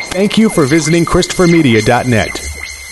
Thank you for visiting ChristopherMedia.net.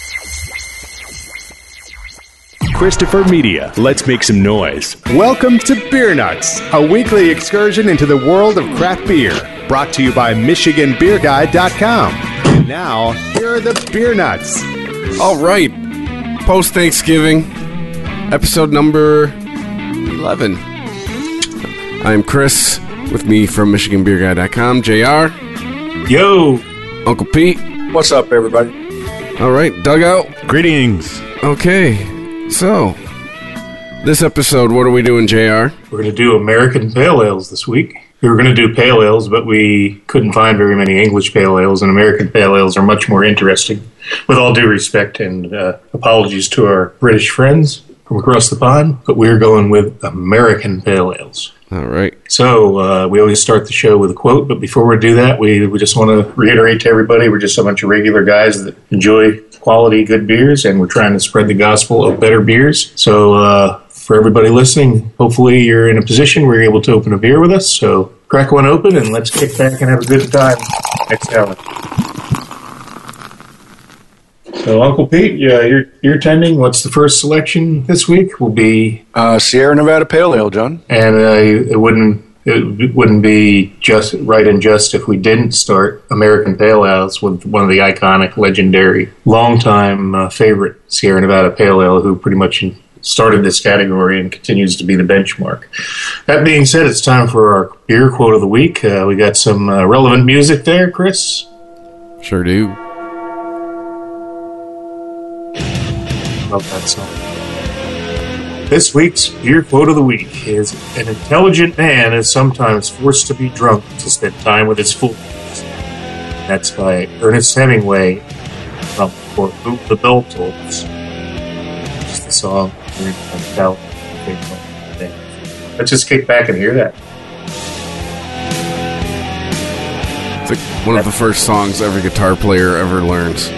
Christopher Media, let's make some noise. Welcome to Beer Nuts, a weekly excursion into the world of craft beer. Brought to you by MichiganBeerGuide.com. And now, here are the Beer Nuts. All right, post-Thanksgiving, episode number 11. I'm Chris, with me from MichiganBeerGuide.com, JR. Yo! Uncle Pete. What's up, everybody? All right, Dugout. Greetings. Okay. So, this episode, what are we doing, JR? We're going to do American Pale Ales this week. We were going to do Pale Ales, but we couldn't find very many English Pale Ales, and American Pale Ales are much more interesting. With all due respect and apologies to our British friends from across the pond, but we're going with American Pale Ales. All right. So, we always start the show with a quote, but before we do that, we just want to reiterate to everybody, we're just a bunch of regular guys that enjoy quality, good beers, and we're trying to spread the gospel of better beers. So, for everybody listening, hopefully you're in a position where you're able to open a beer with us. So, crack one open and let's kick back and have a good time next hour. So, Uncle Pete, you're attending. What's the first selection this week? Will be Sierra Nevada Pale Ale, John. And it wouldn't be just right and just if we didn't start American Pale Ales with one of the iconic, legendary, longtime favorite Sierra Nevada Pale Ale, who pretty much started this category and continues to be the benchmark. That being said, it's time for our beer quote of the week. We got some relevant music there, Chris. Sure do. Love that song. This week's beer quote of the week is: an intelligent man is sometimes forced to be drunk to spend time with his fools. That's by Ernest Hemingway from For Whom the Bell Tolls. Just the song. Let's just kick back and hear that. It's like one of the first songs every guitar player ever learns.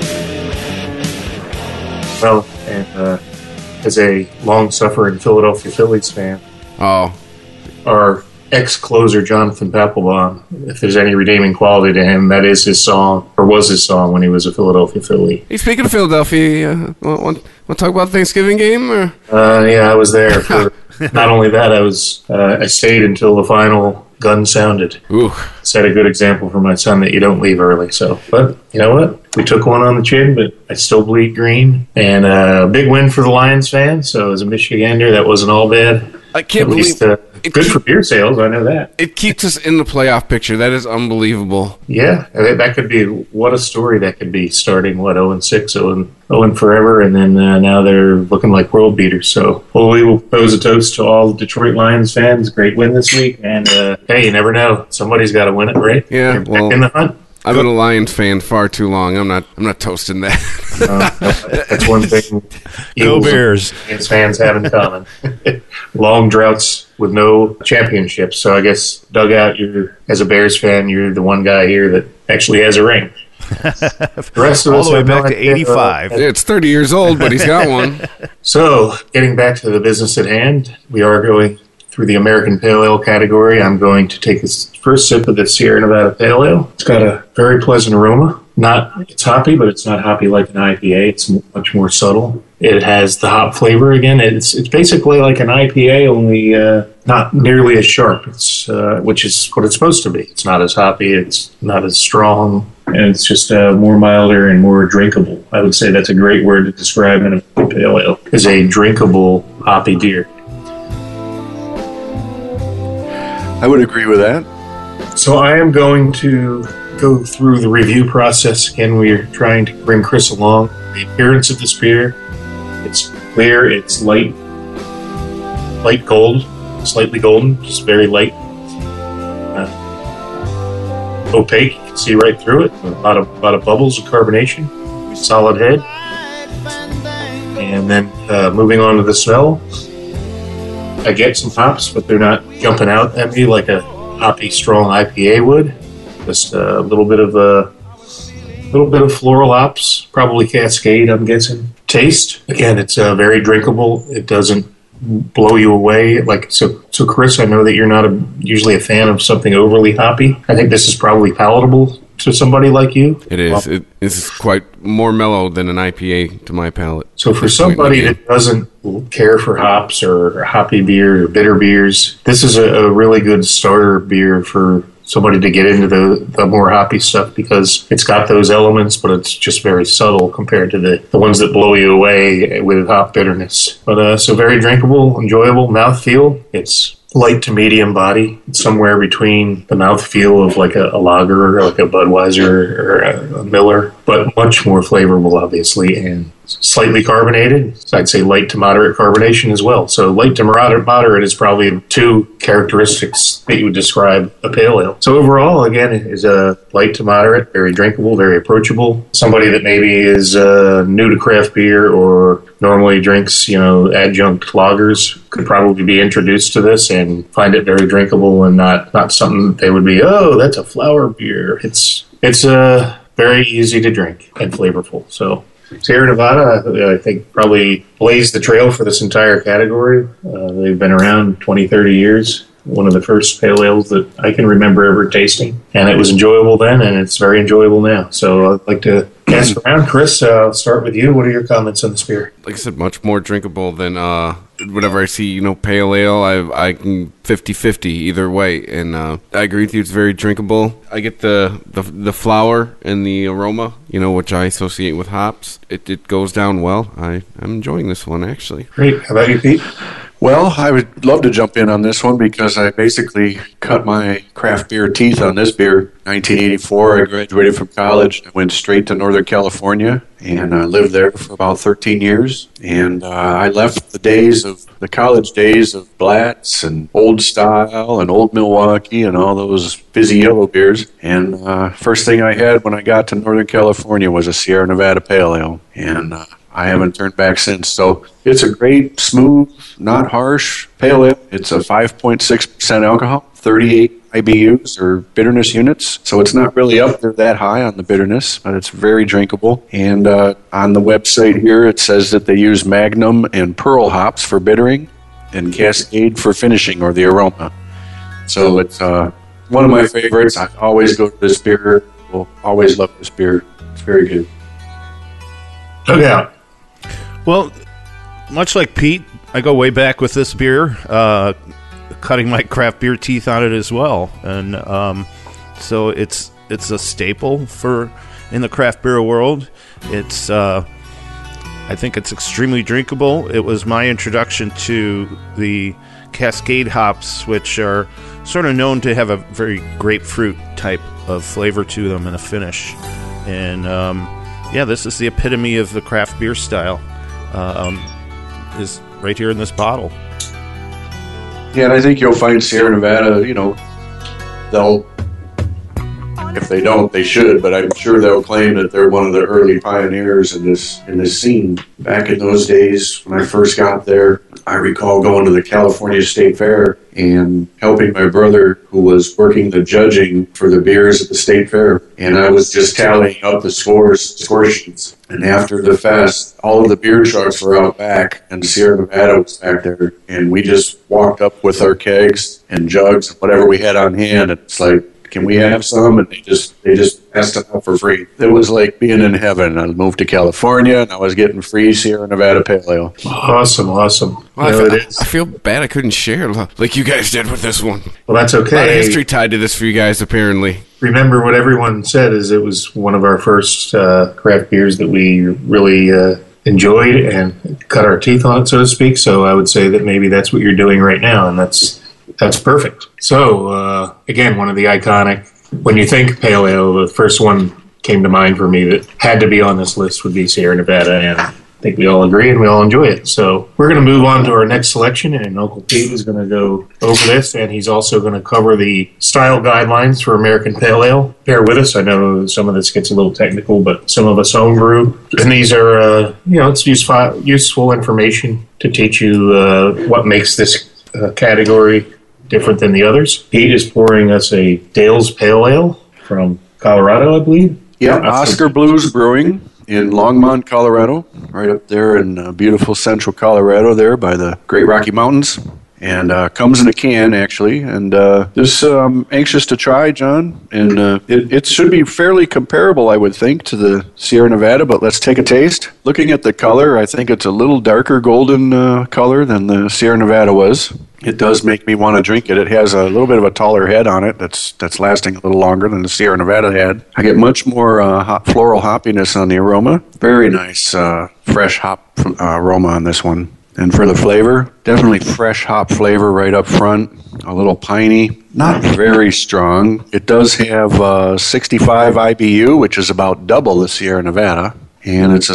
Well, and as a long-suffering Philadelphia Phillies fan, our ex-closer Jonathan Papelbon, if there's any redeeming quality to him, that is his song, or was his song when he was a Philadelphia Philly. Hey, speaking of Philadelphia, want to talk about the Thanksgiving game? Or? Yeah, I was there. For, not only that, I stayed until the final gun sounded. Ooh. Set a good example for my son that you don't leave early. So, but you know what? We took one on the chin, but I still bleed green. And a big win for the Lions fans. So as a Michigander, that wasn't all bad. I can't believe good for beer sales. I know that. It keeps us in the playoff picture. That is unbelievable. Yeah, that could be what a story that could be. Starting 0-6, 0 forever, and then now they're looking like world beaters. So we will pose a toast to all Detroit Lions fans. Great win this week, and hey, you never know. Somebody's got to win it, right? Yeah, You're back in the hunt. I've been a Lions fan far too long. I'm not toasting that. That's one thing. Go Bears! Fans have in common. Long droughts with no championships. So I guess, Dugout, as a Bears fan, you're the one guy here that actually has a ring. The rest of all us the way have back no to idea, 85. It's 30 years old, but he's got one. So, getting back to the business at hand, we are going through the American Pale Ale category. I'm going to take this first sip of the Sierra Nevada Pale Ale. It's got a very pleasant aroma. It's hoppy, but it's not hoppy like an IPA. It's much more subtle. It has the hop flavor again. It's basically like an IPA, only not nearly as sharp. It's which is what it's supposed to be. It's not as hoppy. It's not as strong, and it's just more milder and more drinkable. I would say that's a great word to describe an American Pale Ale, is a drinkable hoppy beer. I would agree with that. So I am going to go through the review process. Again, we're trying to bring Chris along. The appearance of this beer, it's clear, it's light gold, slightly golden, just very light. Opaque, you can see right through it. A lot of bubbles of carbonation, solid head. And then moving on to the smell, I get some hops, but they're not jumping out at me like a hoppy, strong IPA would. Just a little bit of floral hops, probably Cascade, I'm guessing. Taste, again, it's very drinkable. It doesn't blow you away. So Chris, I know that you're not usually a fan of something overly hoppy. I think this is probably palatable to somebody like you? It is. It's quite more mellow than an IPA to my palate. So for somebody that doesn't care for hops or hoppy beer or bitter beers, this is a really good starter beer for somebody to get into the more hoppy stuff, because it's got those elements, but it's just very subtle compared to the ones that blow you away with hop bitterness. But so very drinkable, enjoyable, mouthfeel. It's light to medium body. It's somewhere between the mouthfeel of like a lager or like a Budweiser or a Miller, but much more flavorful, obviously, and slightly carbonated. So I'd say light to moderate carbonation as well. So light to moderate is probably two characteristics that you would describe a pale ale. So overall, again, it is a light to moderate, very drinkable, very approachable. Somebody that maybe is new to craft beer or normally drinks, adjunct lagers could probably be introduced to this and find it very drinkable and not something that they would be, oh, that's a flour beer. It's very easy to drink and flavorful. So Sierra Nevada, I think, probably blazed the trail for this entire category. They've been around 20, 30 years. One of the first pale ales that I can remember ever tasting. And it was enjoyable then, and it's very enjoyable now. So I'd like to ask around. Chris, I'll start with you. What are your comments on this beer? Like I said, much more drinkable than whenever I see, pale ale. I can 50-50 either way. And I agree with you. It's very drinkable. I get the flower and the aroma, which I associate with hops. It goes down well. I'm enjoying this one, actually. Great. How about you, Pete? Well, I would love to jump in on this one because I basically cut my craft beer teeth on this beer. 1984, I graduated from college. I went straight to Northern California, and I lived there for about 13 years. And I left the college days of Blatz and Old Style and Old Milwaukee and all those fizzy yellow beers. And first thing I had when I got to Northern California was a Sierra Nevada Pale Ale. And I haven't turned back since. So it's a great, smooth, not harsh pale ale. It's a 5.6% alcohol, 38 IBUs or bitterness units. So it's not really up there that high on the bitterness, but it's very drinkable. And on the website here, it says that they use Magnum and Pearl hops for bittering and Cascade for finishing or the aroma. So it's one of my favorites. I always go to this beer. Will always love this beer. It's very good. No doubt. Well, much like Pete, I go way back with this beer, cutting my craft beer teeth on it as well, and so it's a staple in the craft beer world. I think it's extremely drinkable. It was my introduction to the Cascade hops, which are sort of known to have a very grapefruit type of flavor to them and a finish, and this is the epitome of the craft beer style. Is right here in this bottle. Yeah, and I think you'll find Sierra Nevada, they'll, if they don't, they should, but I'm sure they'll claim that they're one of the early pioneers in this scene. Back in those days, when I first got there, I recall going to the California State Fair and helping my brother, who was working the judging for the beers at the State Fair, and I was just tallying up the score sheets. And after the fest, all of the beer trucks were out back, and Sierra Nevada was back there, and we just walked up with our kegs and jugs, whatever we had on hand, and it's like, can we have some? And they just passed it out for free. It was like being in heaven. I moved to California, and I was getting free Sierra Nevada Pale Ale. Awesome. Well, I feel bad I couldn't share like you guys did with this one. Well, that's okay. A lot of history tied to this for you guys, apparently. Remember what everyone said is it was one of our first craft beers that we really enjoyed and cut our teeth on it, so to speak. So I would say that maybe that's what you're doing right now, and that's perfect. So, again, one of the iconic, when you think pale ale, the first one came to mind for me that had to be on this list would be Sierra Nevada, and I think we all agree and we all enjoy it. So we're going to move on to our next selection, and Uncle Pete is going to go over this, and he's also going to cover the style guidelines for American Pale Ale. Bear with us. I know some of this gets a little technical, but some of us homebrew. And these are, it's useful information to teach you what makes this category different than the others. Pete is pouring us a Dale's Pale Ale from Colorado, I believe. Yeah, Oscar Blues Brewing in Longmont, Colorado, right up there in beautiful central Colorado there by the Great Rocky Mountains. and comes in a can, actually. And this I'm anxious to try, John. And it should be fairly comparable, I would think, to the Sierra Nevada, but let's take a taste. Looking at the color, I think it's a little darker golden color than the Sierra Nevada was. It does make me want to drink it. It has a little bit of a taller head on it that's lasting a little longer than the Sierra Nevada had. I get much more floral hoppiness on the aroma. Very nice fresh hop aroma on this one. And for the flavor, definitely fresh hop flavor right up front. A little piney, not very strong. It does have 65 IBU, which is about double the Sierra Nevada. And it's a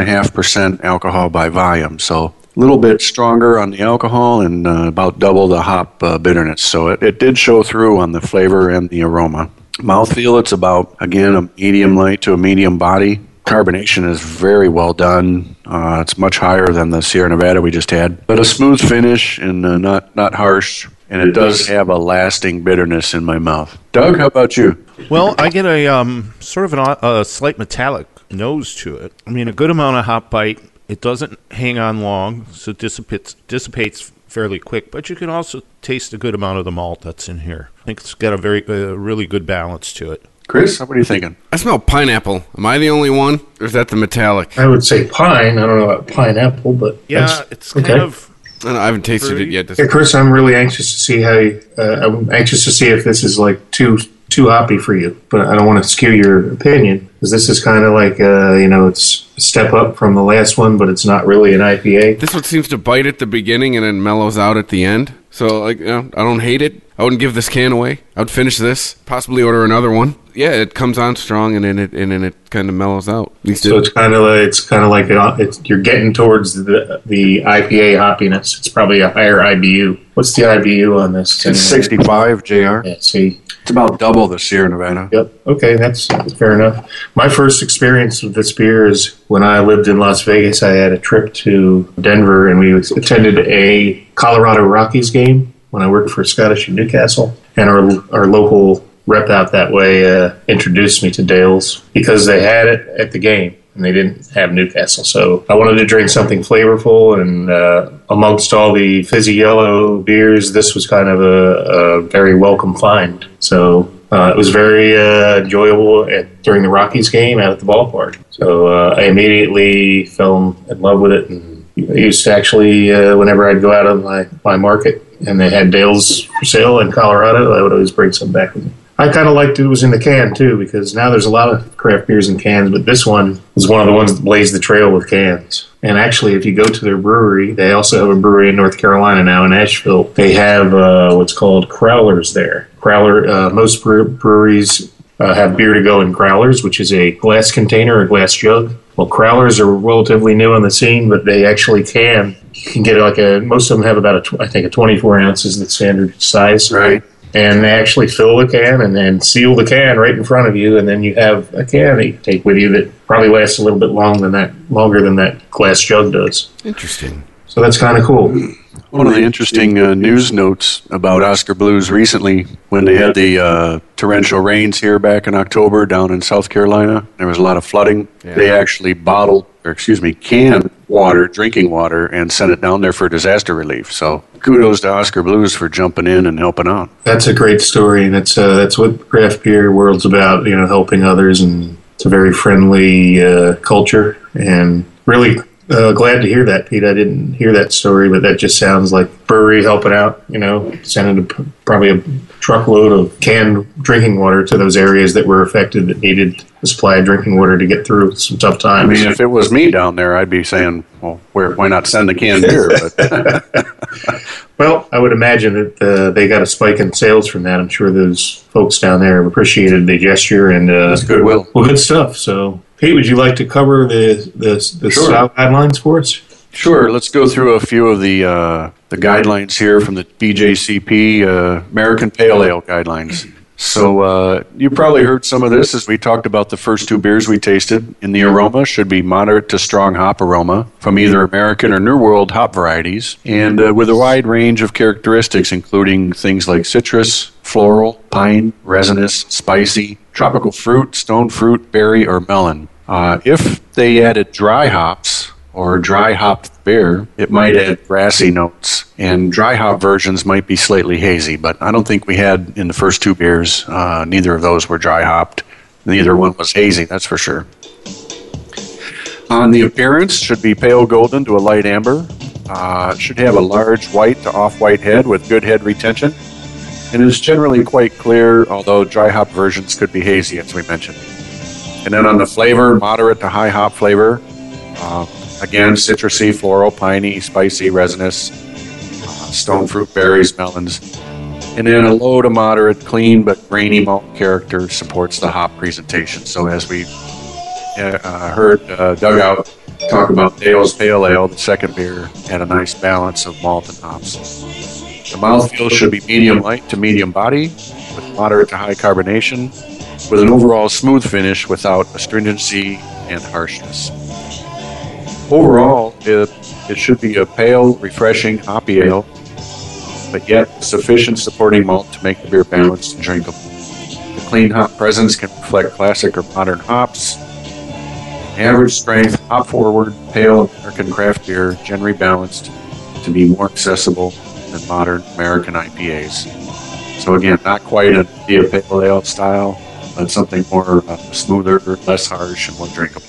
6.5% alcohol by volume. So a little bit stronger on the alcohol and about double the hop bitterness. So it did show through on the flavor and the aroma. Mouthfeel, it's about, again, a medium light to a medium body. Carbonation is very well done. It's much higher than the Sierra Nevada we just had. But a smooth finish and not harsh. And it does have a lasting bitterness in my mouth. Doug, how about you? Well, I get a sort of a slight metallic nose to it. I mean, a good amount of hop bite. It doesn't hang on long, so it dissipates fairly quick. But you can also taste a good amount of the malt that's in here. I think it's got a really good balance to it. Chris, what are you thinking? I smell pineapple. Am I the only one? Or is that the metallic? I would say pine. I don't know about pineapple, but Yeah, it's kind of... I don't know, I haven't tasted it yet. Yeah, Chris, I'm really anxious to see I'm anxious to see if this is like too hoppy for you, but I don't want to skew your opinion because this is kind of like it's a step up from the last one, but it's not really an IPA. This one seems to bite at the beginning and then mellows out at the end. So, I don't hate it. I wouldn't give this can away. I would finish this, possibly order another one. Yeah, it comes on strong and then it kind of mellows out. So it's kind of like you're getting towards the IPA hoppiness. It's probably a higher IBU. What's the IBU on this? It's 65, JR. Yeah, see. It's about double the Sierra Nevada. Yep. Okay, that's fair enough. My first experience with this beer is when I lived in Las Vegas. I had a trip to Denver, and we attended a Colorado Rockies game when I worked for Scottish in Newcastle. And our local rep out that way introduced me to Dale's because they had it at the game, and they didn't have Newcastle. So I wanted to drink something flavorful, and amongst all the fizzy yellow beers, this was kind of a very welcome find. So it was very enjoyable during the Rockies game out at the ballpark. So I immediately fell in love with it, and I used to actually, whenever I'd go out of my market and they had Dale's for sale in Colorado, I would always bring some back with me. I kind of liked it was in the can, too, because now there's a lot of craft beers in cans, but this one was one of the ones that blazed the trail with cans. And actually, if you go to their brewery, they also have a brewery in North Carolina now in Asheville. They have what's called crowlers there. Most breweries have beer to go in crowlers, which is a glass container or glass jug. Well, crowlers are relatively new on the scene, but they actually can. You can get most of them have about I think a 24 ounces, the standard size. Right. And they actually fill the can and then seal the can right in front of you, and then you have a can that you take with you that probably lasts a little bit longer than that glass jug does. Interesting. So that's kind of cool. One of the interesting news notes about Oscar Blues recently, when they had the torrential rains here back in October down in South Carolina, there was a lot of flooding. Yeah. They actually canned water, drinking water, and sent it down there for disaster relief. So kudos to Oscar Blues for jumping in and helping out. That's a great story, and that's what craft beer world's about, helping others, and it's a very friendly culture, and really glad to hear that, Pete. I didn't hear that story, but that just sounds like brewery helping out, sending probably a truckload of canned drinking water to those areas that were affected that needed a supply of drinking water to get through some tough times. I mean, if it was me down there, I'd be saying, well, why not send the canned beer? But well, I would imagine that they got a spike in sales from that. I'm sure those folks down there appreciated the gesture and goodwill. Well, good stuff. So, Pete, would you like to cover the style guidelines for us? Sure. Let's go through a few of the guidelines here from the BJCP American Pale Ale guidelines. So you probably heard some of this as we talked about the first two beers we tasted. In the aroma should be moderate to strong hop aroma from either American or New World hop varieties, and with a wide range of characteristics, including things like citrus, floral, pine, resinous, spicy, tropical fruit, stone fruit, berry, or melon. If they added dry hops, or dry hopped beer, it might add grassy notes. And dry hop versions might be slightly hazy, but I don't think we had in the first two beers, neither of those were dry hopped. Neither one was hazy, that's for sure. On the appearance, should be pale golden to a light amber. Should have a large white to off-white head with good head retention. And is generally quite clear, although dry hop versions could be hazy, as we mentioned. And then on the flavor, moderate to high hop flavor. Again, citrusy, floral, piney, spicy, resinous, stone fruit, berries, melons. And then a low to moderate, clean but grainy malt character supports the hop presentation. So as we heard Dugout talk about Dale's Pale Ale, the second beer, had a nice balance of malt and hops. The mouthfeel should be medium light to medium body, with moderate to high carbonation, with an overall smooth finish without astringency and harshness. Overall, it should be a pale, refreshing, hoppy ale, but yet sufficient supporting malt to make the beer balanced and drinkable. The clean hop presence can reflect classic or modern hops. Average strength, hop forward, pale American craft beer, generally balanced to be more accessible than modern American IPAs. So again, not quite a pale ale style, but something more smoother, less harsh, and more drinkable.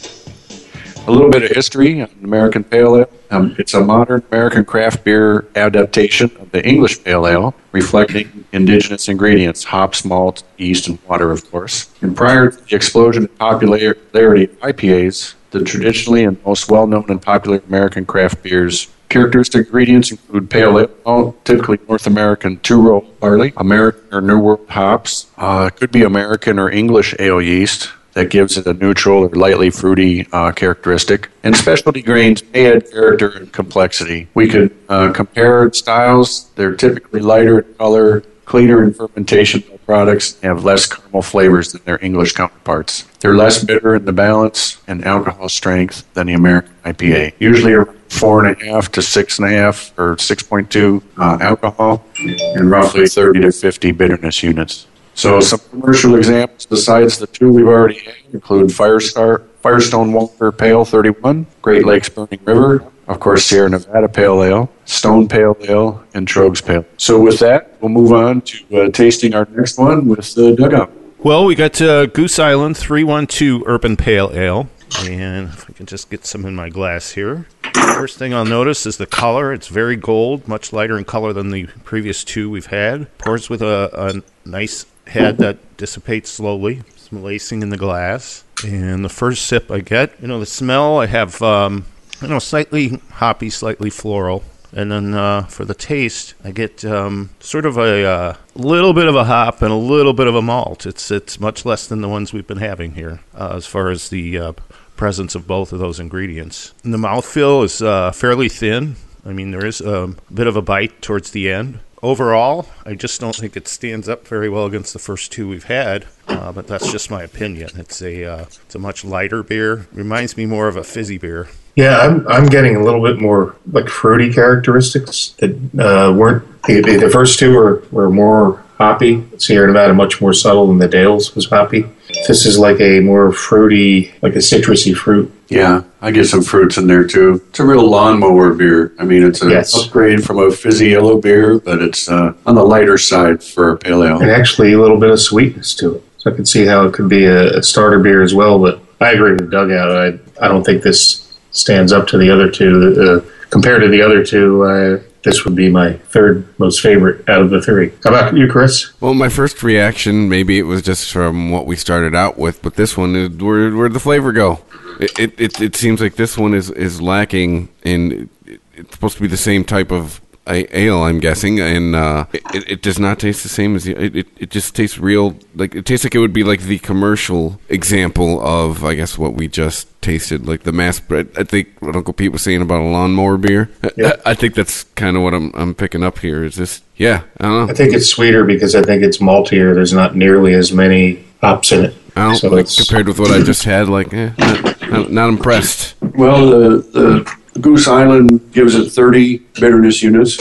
A little bit of history on American Pale Ale. It's a modern American craft beer adaptation of the English Pale Ale, reflecting indigenous ingredients, hops, malt, yeast, and water, of course. And prior to the explosion in popularity of IPAs, the traditionally and most well-known and popular American craft beers, characteristic ingredients include pale ale, typically North American two-row barley, American or New World hops, could be American or English ale yeast, that gives it a neutral or lightly fruity characteristic. And specialty grains may add character and complexity. We could compare styles. They're typically lighter in color, cleaner in fermentation products, and have less caramel flavors than their English counterparts. They're less bitter in the balance and alcohol strength than the American IPA. Usually around 4.5 to 6.5 or 6.2 alcohol and roughly 30 to 50 bitterness units. So some commercial examples besides the two we've already had include Firestone Walker Pale 31, Great Lakes Burning River, of course Sierra Nevada Pale Ale, Stone Pale Ale, and Trogs Pale. So with that, we'll move on to tasting our next one with the Dugout. Well, we got Goose Island 312 Urban Pale Ale. And if I can just get some in my glass here. First thing I'll notice is the color. It's very gold, much lighter in color than the previous two we've had. Pours with a nice head that dissipates slowly. Some lacing in the glass. And the first sip I get, the smell, I have, slightly hoppy, slightly floral. And then for the taste, I get sort of a little bit of a hop and a little bit of a malt. It's much less than the ones we've been having here as far as the presence of both of those ingredients. And the mouthfeel is fairly thin. I mean, there is a bit of a bite towards the end. Overall, I just don't think it stands up very well against the first two we've had, but that's just my opinion. It's a much lighter beer. Reminds me more of a fizzy beer. Yeah, I'm getting a little bit more like fruity characteristics that weren't. The first two were more hoppy. Sierra Nevada much more subtle than the Dales was hoppy. This is like a more fruity, like a citrusy fruit. Yeah, I get some fruits in there too. It's a real lawnmower beer. I mean, it's an upgrade from a fizzy yellow beer, but it's on the lighter side for a pale ale. And actually a little bit of sweetness to it. So I can see how it could be a starter beer as well, but I agree with Dugout. I don't think this stands up to the other two. Compared to the other two, this would be my third most favorite out of the three. How about you, Chris? Well, my first reaction, maybe it was just from what we started out with, but this one is where'd the flavor go? It seems like this one is lacking, and it's supposed to be the same type of ale, I'm guessing, and it does not taste the same as it just tastes real. Like it tastes like it would be like the commercial example of, I guess, what we just tasted, like the mass bread. I think what Uncle Pete was saying about a lawnmower beer. Yeah. I think that's kind of what I'm picking up here. Is this? Yeah, I don't know. I think it's sweeter because I think it's maltier. There's not nearly as many hops in it. I don't, so compared with what I just had, not impressed. Well, the Goose Island gives it 30 bitterness units,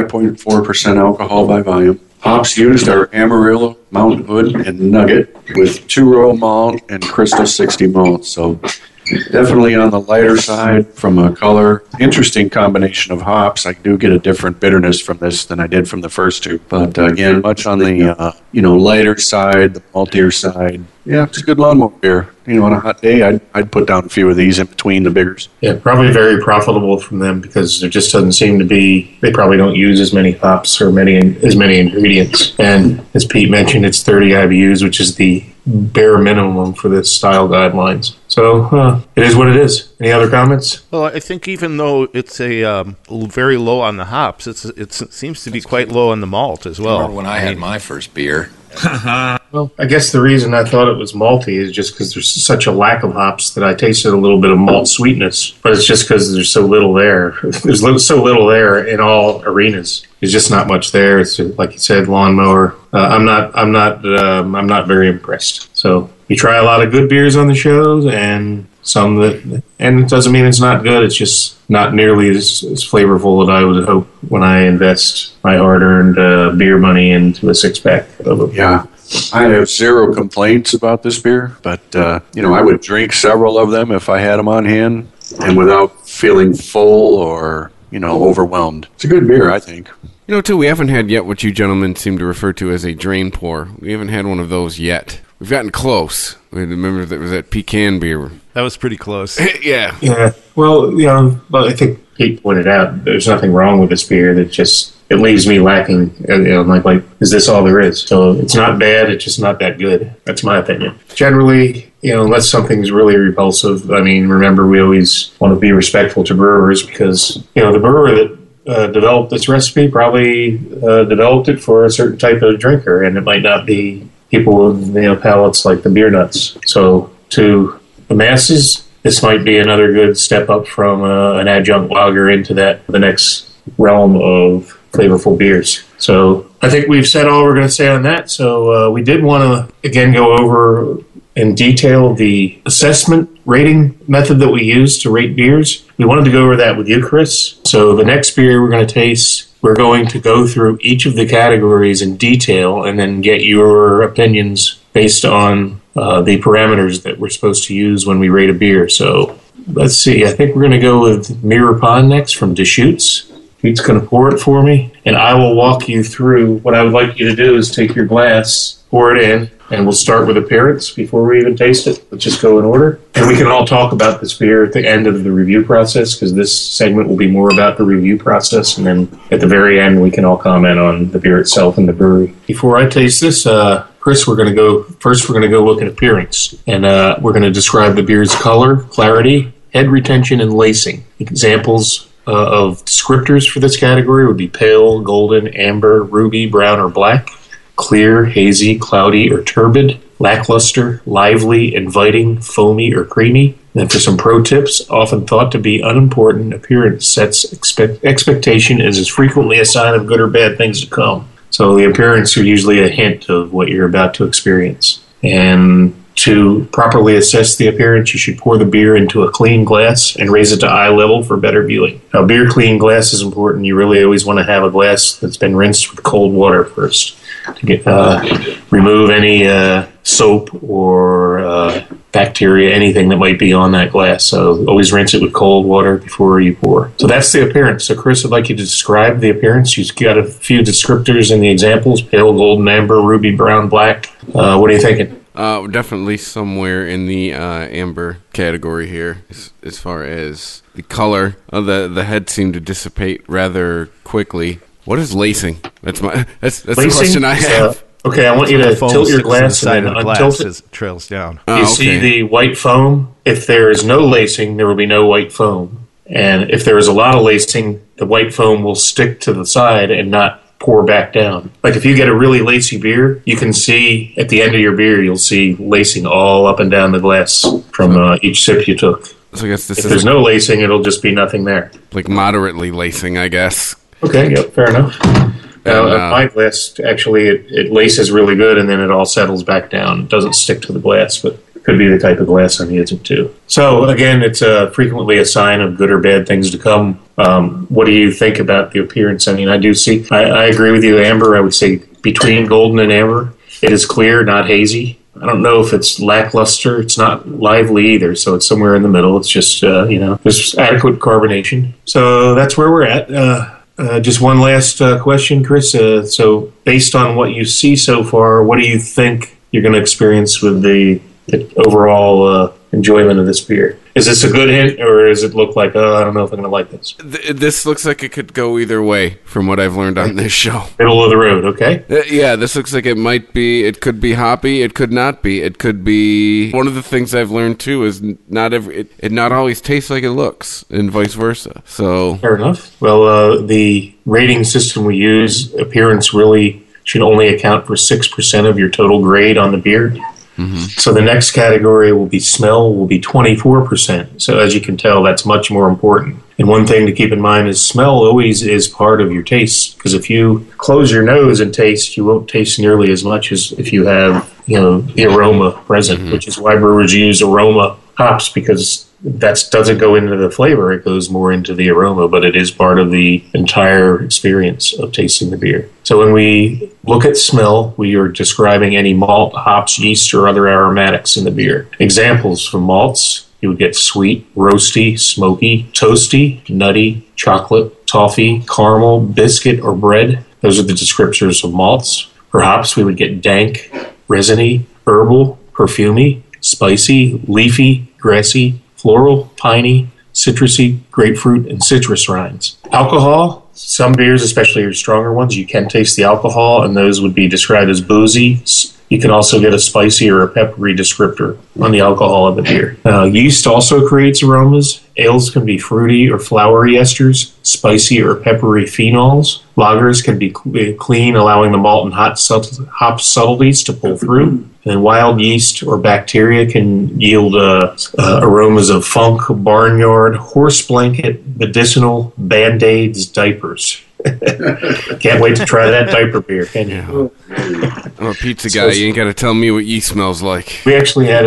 5.4% alcohol by volume. Hops used are Amarillo, Mountain Hood, and Nugget with 2-row malt and Crystal 60 malt. So Definitely on the lighter side from a color. Interesting combination of hops. I do get a different bitterness from this than I did from the first two. But again, much on the lighter side, the maltier side. Yeah, it's a good lawnmower beer. On a hot day, I'd put down a few of these in between the biggers. Yeah, probably very profitable from them because there just doesn't seem to be. They probably don't use as many hops or as many ingredients. And as Pete mentioned, it's 30 IBUs, which is the bare minimum for this style guidelines. So it is what it is. Any other comments? Well, I think even though it's a very low on the hops, it seems to be quite low on the malt as well. Remember when I had my first beer? Well, I guess the reason I thought it was malty is just because there's such a lack of hops that I tasted a little bit of malt sweetness. But it's just because there's so little there. There's so little there in all arenas. There's just not much there. It's like you said, lawnmower. I'm not very impressed. So we try a lot of good beers on the shows and some that, and it doesn't mean it's not good. It's just not nearly as flavorful as I would hope when I invest my hard-earned beer money into a six-pack of it. Yeah. I have zero complaints about this beer, but, I would drink several of them if I had them on hand and without feeling full or, overwhelmed. It's a good beer, I think. Too, we haven't had yet what you gentlemen seem to refer to as a drain pour. We haven't had one of those yet. We've gotten close. Remember there was that pecan beer. That was pretty close. Yeah. Yeah. Well, I think Pete pointed out there's nothing wrong with this beer. That just it leaves me lacking. Like, is this all there is? So it's not bad. It's just not that good. That's my opinion. Generally, unless something's really repulsive. I mean, remember we always want to be respectful to brewers because the brewer that developed this recipe probably developed it for a certain type of drinker, and it might not be people with palates like the beer nuts. So to the masses, this might be another good step up from an adjunct lager into the next realm of flavorful beers. So I think we've said all we're going to say on that. So we did want to again go over in detail the assessment rating method that we use to rate beers. We wanted to go over that with you, Chris. So the next beer we're going to taste, we're going to go through each of the categories in detail and then get your opinions based on the parameters that we're supposed to use when we rate a beer. So let's see. I think we're going to go with Mirror Pond next from Deschutes. Pete's going to pour it for me, and I will walk you through. What I would like you to do is take your glass, pour it in, and we'll start with appearance before we even taste it. Let's just go in order. And we can all talk about this beer at the end of the review process because this segment will be more about the review process. And then at the very end, we can all comment on the beer itself and the brewery. Before I taste this, Chris, we're going to go look at appearance. And we're going to describe the beer's color, clarity, head retention, and lacing. Examples of descriptors for this category would be pale, golden, amber, ruby, brown, or black. Clear, hazy, cloudy, or turbid, lackluster, lively, inviting, foamy, or creamy. And then for some pro tips, often thought to be unimportant, appearance sets expectation is as frequently a sign of good or bad things to come. So the appearance are usually a hint of what you're about to experience. And to properly assess the appearance, you should pour the beer into a clean glass and raise it to eye level for better viewing. Now, beer clean glass is important. You really always want to have a glass that's been rinsed with cold water first to get remove any soap or bacteria, anything that might be on that glass. So always rinse it with cold water before you pour. So that's the appearance. So Chris, I'd like you to describe the appearance. You've got a few descriptors in the examples: pale, golden, amber, ruby, brown, black. What are you thinking? Definitely somewhere in the amber category here, as far as the color. The head seemed to dissipate rather quickly. What is lacing? That's the question I have. Okay, I want you to tilt your glass and then untilt it. As it trails down. You see the white foam? If there is no lacing, there will be no white foam. And if there is a lot of lacing, the white foam will stick to the side and not pour back down. Like if you get a really lacy beer, you can see at the end of your beer, you'll see lacing all up and down the glass from each sip you took. So I guess this if there's no lacing, it'll just be nothing there. Like moderately lacing, I guess. Okay, yep, fair enough. Now, my glass, actually, it laces really good, and then it all settles back down. It doesn't stick to the glass, but it could be the type of glass I'm using, too. So, again, it's frequently a sign of good or bad things to come. What do you think about the appearance? I mean, I agree with you, amber. I would say between golden and amber. It is clear, not hazy. I don't know if it's lackluster. It's not lively either, so it's somewhere in the middle. It's just, there's adequate carbonation. So that's where we're at. Just one last question, Chris. So based on what you see so far, what do you think you're going to experience with the overall enjoyment of this beer? Is this a good hint, or does it look like, I don't know if I'm going to like this? This looks like it could go either way from what I've learned on this show. Middle of the road, okay? Yeah, this looks like it could be hoppy, it could not be. It could be, one of the things I've learned too is it not always tastes like it looks, and vice versa. So fair enough. Well, the rating system we use, appearance really should only account for 6% of your total grade on the beer. Mm-hmm. So the next category will be smell, will be 24%. So as you can tell, that's much more important. And one thing to keep in mind is smell always is part of your taste, because if you close your nose and taste, you won't taste nearly as much as if you have, the aroma present, which is why brewers use aroma hops, because that doesn't go into the flavor, it goes more into the aroma, but it is part of the entire experience of tasting the beer. So when we look at smell, we are describing any malt, hops, yeast, or other aromatics in the beer. Examples from malts, you would get sweet, roasty, smoky, toasty, nutty, chocolate, toffee, caramel, biscuit, or bread. Those are the descriptors of malts. For hops, we would get dank, resiny, herbal, perfumey, spicy, leafy, grassy, floral, piney, citrusy, grapefruit, and citrus rinds. Alcohol, some beers, especially your stronger ones, you can taste the alcohol, and those would be described as boozy. You can also get a spicy or a peppery descriptor on the alcohol of the beer. Yeast also creates aromas. Ales can be fruity or flowery esters, spicy or peppery phenols. Lagers can be clean, allowing the malt and hop subtleties to pull through. And wild yeast or bacteria can yield aromas of funk, barnyard, horse blanket, medicinal, Band-Aids, diapers. Can't wait to try that diaper beer, can you? Yeah. I'm a pizza guy. You ain't got to tell me what yeast smells like. We actually had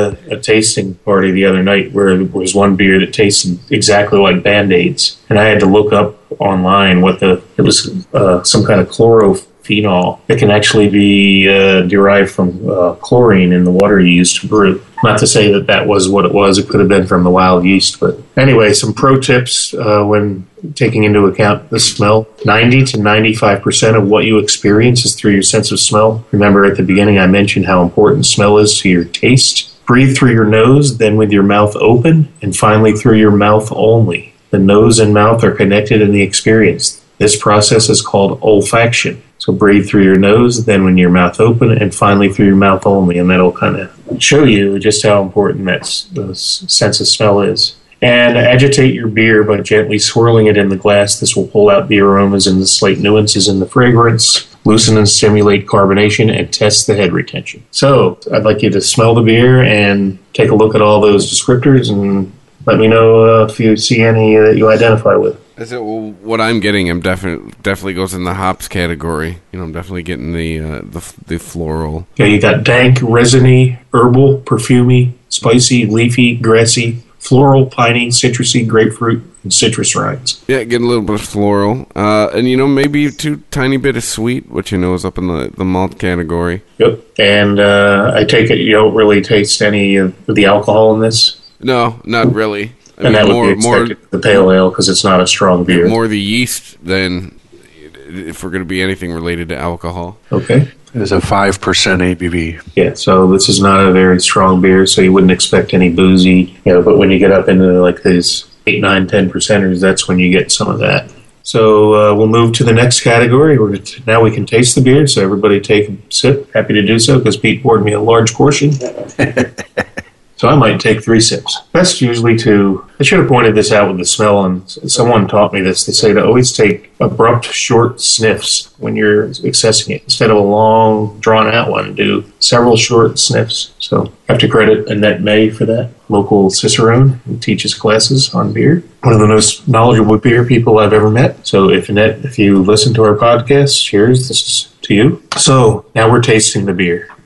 a tasting party the other night where there was one beer that tasted exactly like Band-Aids. And I had to look up online it was some kind of chlorophenol. It can actually be derived from chlorine in the water you use to brew. Not to say that was what it was. It could have been from the wild yeast. But anyway, some pro tips when taking into account the smell. 90 to 95% of what you experience is through your sense of smell. Remember at the beginning I mentioned how important smell is to your taste. Breathe through your nose, then with your mouth open, and finally through your mouth only. The nose and mouth are connected in the experience. This process is called olfaction. So breathe through your nose, then when your mouth open, and finally through your mouth only, and that'll kind of show you just how important that sense of smell is. And agitate your beer by gently swirling it in the glass. This will pull out the aromas and the slight nuances in the fragrance, loosen and stimulate carbonation, and test the head retention. So I'd like you to smell the beer and take a look at all those descriptors and let me know if you see any that you identify with. What I'm getting, I'm definitely goes in the hops category. I'm definitely getting the floral. Yeah, you got dank, resiny, herbal, perfumey, spicy, leafy, grassy, floral, piney, citrusy, grapefruit, and citrus rinds. Yeah, getting a little bit of floral. And, maybe too tiny bit of sweet, which is up in the malt category. Yep. And I take it you don't really taste any of the alcohol in this? No, not really. And that would be expected with the pale ale because it's not a strong beer. More the yeast than if we're going to be anything related to alcohol. Okay. It's a 5% ABV. Yeah, so this is not a very strong beer, so you wouldn't expect any boozy. But when you get up into like these 8, 9, 10%ers, that's when you get some of that. So we'll move to the next category. Now we can taste the beer, so everybody take a sip. Happy to do so because Pete poured me a large portion. So I might take 3 sips. Best usually I should have pointed this out with the smell, and someone taught me this. They say to always take abrupt, short sniffs when you're accessing it. Instead of a long, drawn-out one, do several short sniffs. So I have to credit Annette May for that, local Cicerone who teaches classes on beer. One of the most knowledgeable beer people I've ever met. So if you listen to our podcast, cheers. This is to you. So now we're tasting the beer.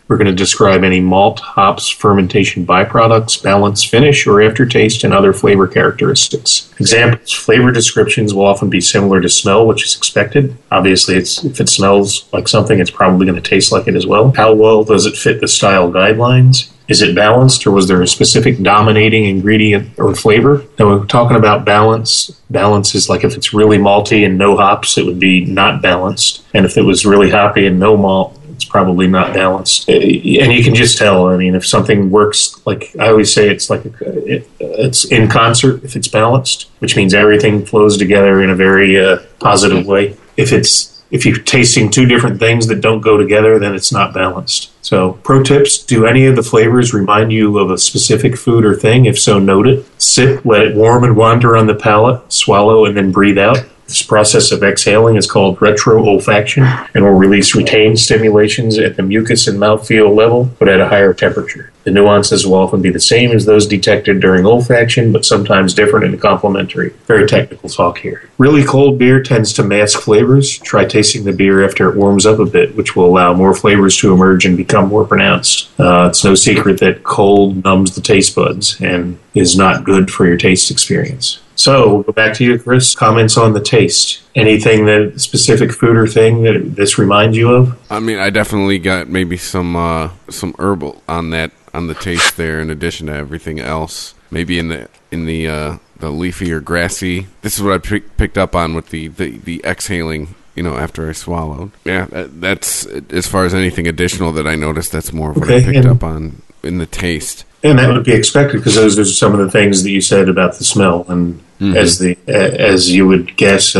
We're going to describe any malt, hops, fermentation byproducts, balance, finish, or aftertaste, and other flavor characteristics. Examples: flavor descriptions will often be similar to smell, which is expected. Obviously, if it smells like something, it's probably going to taste like it as well. How well does it fit the style guidelines? Is it balanced, or was there a specific dominating ingredient or flavor? Now, we're talking about balance. Balance is like if it's really malty and no hops, it would be not balanced. And if it was really hoppy and no malt, it's probably not balanced. And you can just tell. I mean, if something works, like I always say, it's like it's in concert if it's balanced, which means everything flows together in a very positive way. If you're tasting two different things that don't go together, then it's not balanced. So, pro tips: do any of the flavors remind you of a specific food or thing? If so, note it. Sip, let it warm and wander on the palate, swallow, and then breathe out. This process of exhaling is called retroolfaction and will release retained stimulations at the mucus and mouthfeel level, but at a higher temperature. The nuances will often be the same as those detected during olfaction, but sometimes different and complementary. Very technical talk here. Really cold beer tends to mask flavors. Try tasting the beer after it warms up a bit, which will allow more flavors to emerge and become more pronounced. It's no secret that cold numbs the taste buds and is not good for your taste experience. So, we'll go back to you, Chris. Comments on the taste. Anything that specific food or thing that this reminds you of? I mean, I definitely got maybe some herbal on the taste there, in addition to everything else. Maybe in the leafy or grassy. This is what I picked up on with the exhaling. After I swallowed. Yeah, that's as far as anything additional that I noticed. That's more of what I picked up on in the taste. And that would be expected because those are some of the things that you said about the smell. And as you would guess,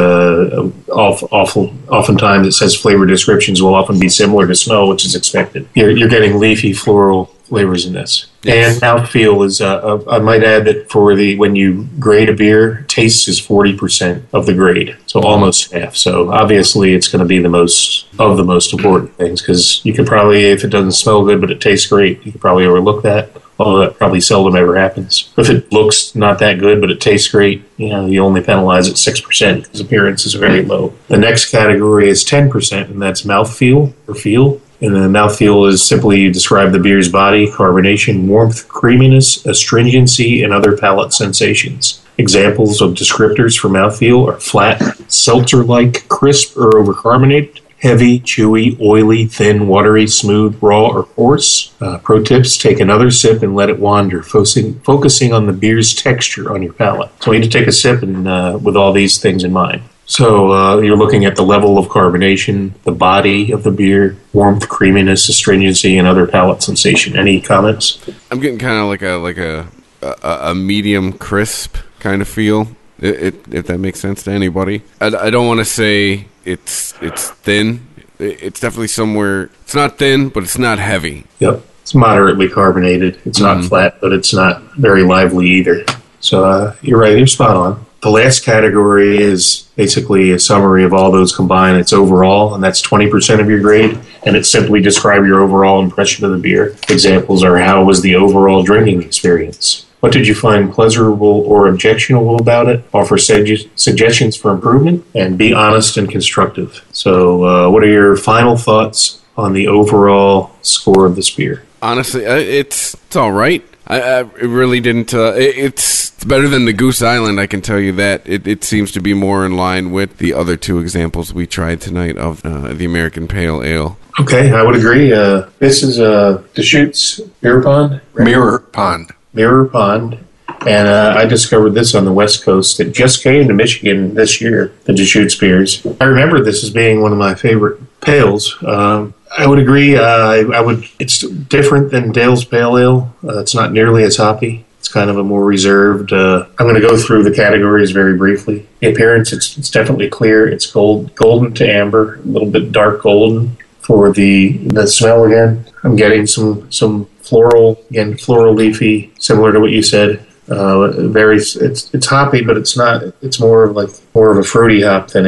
oftentimes it says flavor descriptions will often be similar to smell, which is expected. You're getting leafy, floral flavors in this. Yes. And mouthfeel is, I might add that when you grade a beer, taste is 40% of the grade, so almost half. So obviously it's going to be the most important things, because you could probably, if it doesn't smell good but it tastes great, you could probably overlook that. Although that probably seldom ever happens. If it looks not that good, but it tastes great, you only penalize it 6% because appearance is very low. The next category is 10%, and that's mouthfeel or feel. And the mouthfeel is simply you describe the beer's body, carbonation, warmth, creaminess, astringency, and other palate sensations. Examples of descriptors for mouthfeel are flat, seltzer-like, crisp or overcarbonated, heavy, chewy, oily, thin, watery, smooth, raw, or coarse. Pro tips: take another sip and let it wander, focusing on the beer's texture on your palate. So you need to take a sip and with all these things in mind. So you're looking at the level of carbonation, the body of the beer, warmth, creaminess, astringency, and other palate sensation. Any comments? I'm getting kind of like a medium crisp kind of feel, if that makes sense to anybody. I don't want to say it's thin. It's definitely somewhere. It's not thin, but it's not heavy. Yep. It's moderately carbonated. It's not flat, but it's not very lively either. So you're right. You're spot on. The last category is basically a summary of all those combined. It's overall, and that's 20% of your grade, and it simply describes your overall impression of the beer. Examples are: how was the overall drinking experience? What did you find pleasurable or objectionable about it? Offer suggestions for improvement, and be honest and constructive. So what are your final thoughts on the overall score of this beer? Honestly, it's all right. I really didn't. It's better than the Goose Island, I can tell you that. It seems to be more in line with the other two examples we tried tonight of the American Pale Ale. Okay, I would agree. This is Deschutes Beer Pond? Mirror Pond. And I discovered this on the West Coast. It just came to Michigan this year, the Deschutes beers. I remember this as being one of my favorite pales. I would agree. It's different than Dale's Pale Ale. It's not nearly as hoppy. It's kind of a more reserved. I'm going to go through the categories very briefly. The appearance, it's definitely clear. It's golden to amber, a little bit dark golden. For the smell again, I'm getting some floral, again, floral leafy, similar to what you said. It's hoppy, but it's not. It's more of a fruity hop than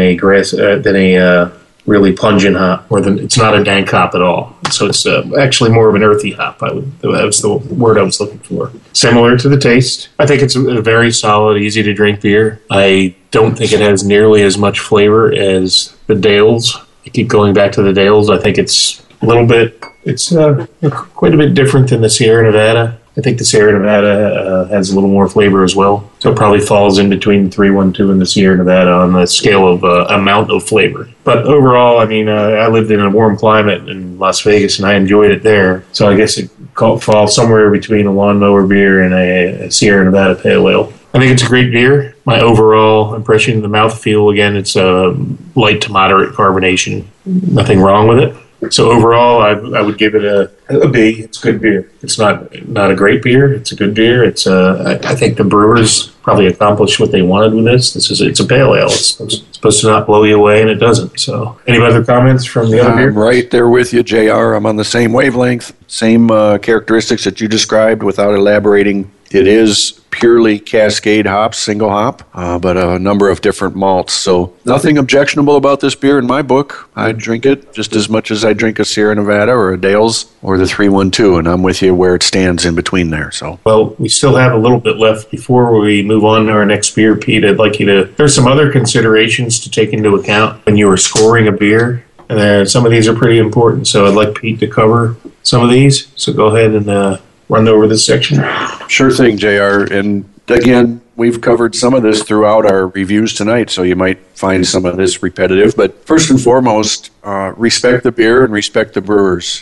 a really pungent hop. It's not a dank hop at all. So it's actually more of an earthy hop. That was the word I was looking for. Similar to the taste, I think it's a very solid, easy to drink beer. I don't think it has nearly as much flavor as the Dales. I keep going back to the Dales. I think it's a little bit It's quite a bit different than the Sierra Nevada. I think the Sierra Nevada has a little more flavor as well. So it probably falls in between 312 and the Sierra Nevada on the scale of amount of flavor. But overall, I mean, I lived in a warm climate in Las Vegas, and I enjoyed it there. So I guess it falls somewhere between a lawnmower beer and a Sierra Nevada Pale Ale. I think it's a great beer. My overall impression, the mouthfeel, again, it's a light to moderate carbonation. Nothing wrong with it. So overall, I would give it a B. It's good beer. It's not a great beer. It's a good beer. It's I think the brewers probably accomplished what they wanted with this. It's a pale ale. It's supposed to not blow you away, and it doesn't. So, any other comments from the other beer? I'm right there with you, JR. I'm on the same wavelength. Same characteristics that you described without elaborating. It is purely Cascade hops, single hop, but a number of different malts. So nothing objectionable about this beer in my book. I drink it just as much as I drink a Sierra Nevada or a Dale's or the 312, and I'm with you where it stands in between there. So, well, we still have a little bit left before we move on to our next beer, Pete. I'd like you to. There's some other considerations to take into account when you are scoring a beer, and some of these are pretty important. So I'd like Pete to cover some of these. So go ahead and run over this section. Sure thing, JR. And again, we've covered some of this throughout our reviews tonight, so you might find some of this repetitive. But first and foremost, respect the beer and respect the brewers.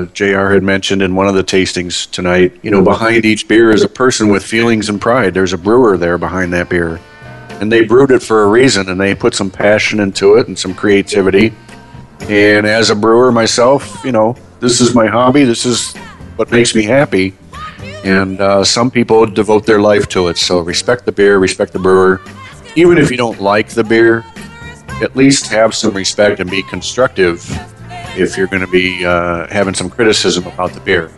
JR had mentioned in one of the tastings tonight, behind each beer is a person with feelings and pride. There's a brewer there behind that beer. And they brewed it for a reason, and they put some passion into it and some creativity. And as a brewer myself, this is my hobby. This is what makes me happy, and some people devote their life to it. So respect the beer, respect the brewer. Even if you don't like the beer, at least have some respect and be constructive if you're going to be having some criticism about the beer.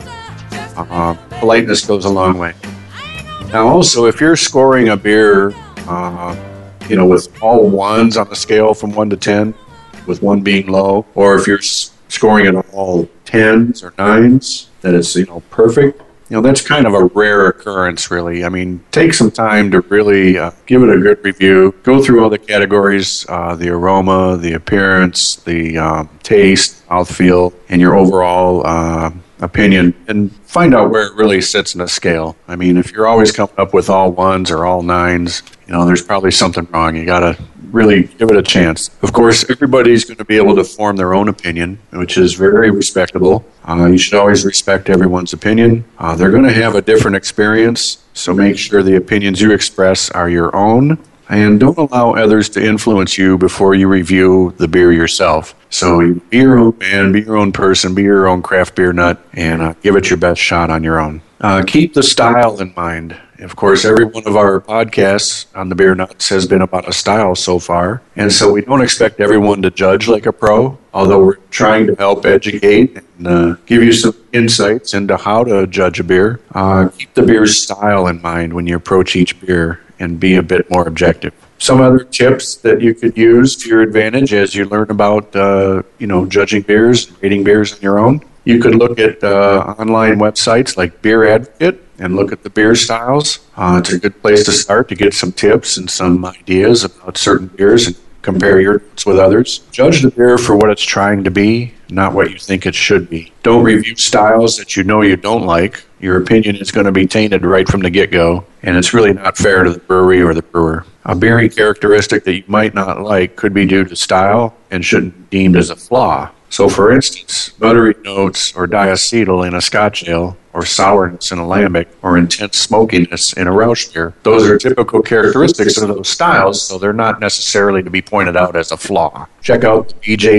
Politeness goes a long way. Now also, if you're scoring a beer with all ones on a scale from 1 to 10, with 1 being low, or if you're scoring it all 10s or 9s, that it's, perfect. That's kind of a rare occurrence, really. I mean, take some time to really give it a good review. Go through all the categories, the aroma, the appearance, the taste, mouthfeel, and your overall opinion, and find out where it really sits in a scale. I mean, if you're always coming up with all 1s or all 9s, there's probably something wrong. You got to really give it a chance. Of course, everybody's going to be able to form their own opinion, which is very respectable. You should always respect everyone's opinion. They're going to have a different experience, so make sure the opinions you express are your own, and don't allow others to influence you before you review the beer yourself. So be your own man, be your own person, be your own craft beer nut, and give it your best shot on your own. Keep the style in mind. Of course, every one of our podcasts on the Beer Nuts has been about a style so far, and so we don't expect everyone to judge like a pro, although we're trying to help educate and give you some insights into how to judge a beer. Keep the beer's style in mind when you approach each beer and be a bit more objective. Some other tips that you could use to your advantage as you learn about, judging beers, rating beers on your own. You could look at online websites like Beer Advocate and look at the beer styles. It's a good place to start to get some tips and some ideas about certain beers and compare your notes with others. Judge the beer for what it's trying to be, not what you think it should be. Don't review styles that you know you don't like. Your opinion is going to be tainted right from the get-go, and it's really not fair to the brewery or the brewer. A beery characteristic that you might not like could be due to style and shouldn't be deemed as a flaw. So, for instance, buttery notes or diacetyl in a Scotch ale, or sourness in a lambic, or intense smokiness in a Rauch beer. Those are typical characteristics of those styles, so they're not necessarily to be pointed out as a flaw. Check out the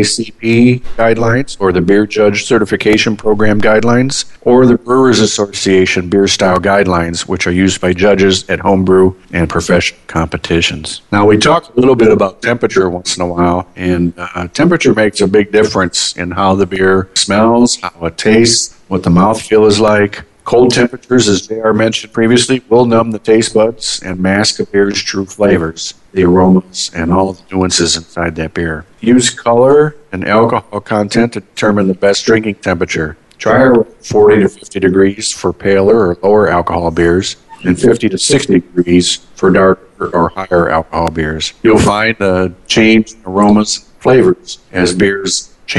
BJCP guidelines, or the Beer Judge Certification Program guidelines, or the Brewers Association Beer Style Guidelines, which are used by judges at homebrew and professional competitions. Now, we talk a little bit about temperature once in a while, and temperature makes a big difference in how the beer smells, how it tastes, what the mouthfeel is like. Cold temperatures, as JR mentioned previously, will numb the taste buds and mask a beer's true flavors, the aromas, and all the nuances inside that beer. Use color and alcohol content to determine the best drinking temperature. Try around 40 to 50 degrees for paler or lower alcohol beers, and 50 to 60 degrees for darker or higher alcohol beers. You'll find a change in aromas and flavors as beers change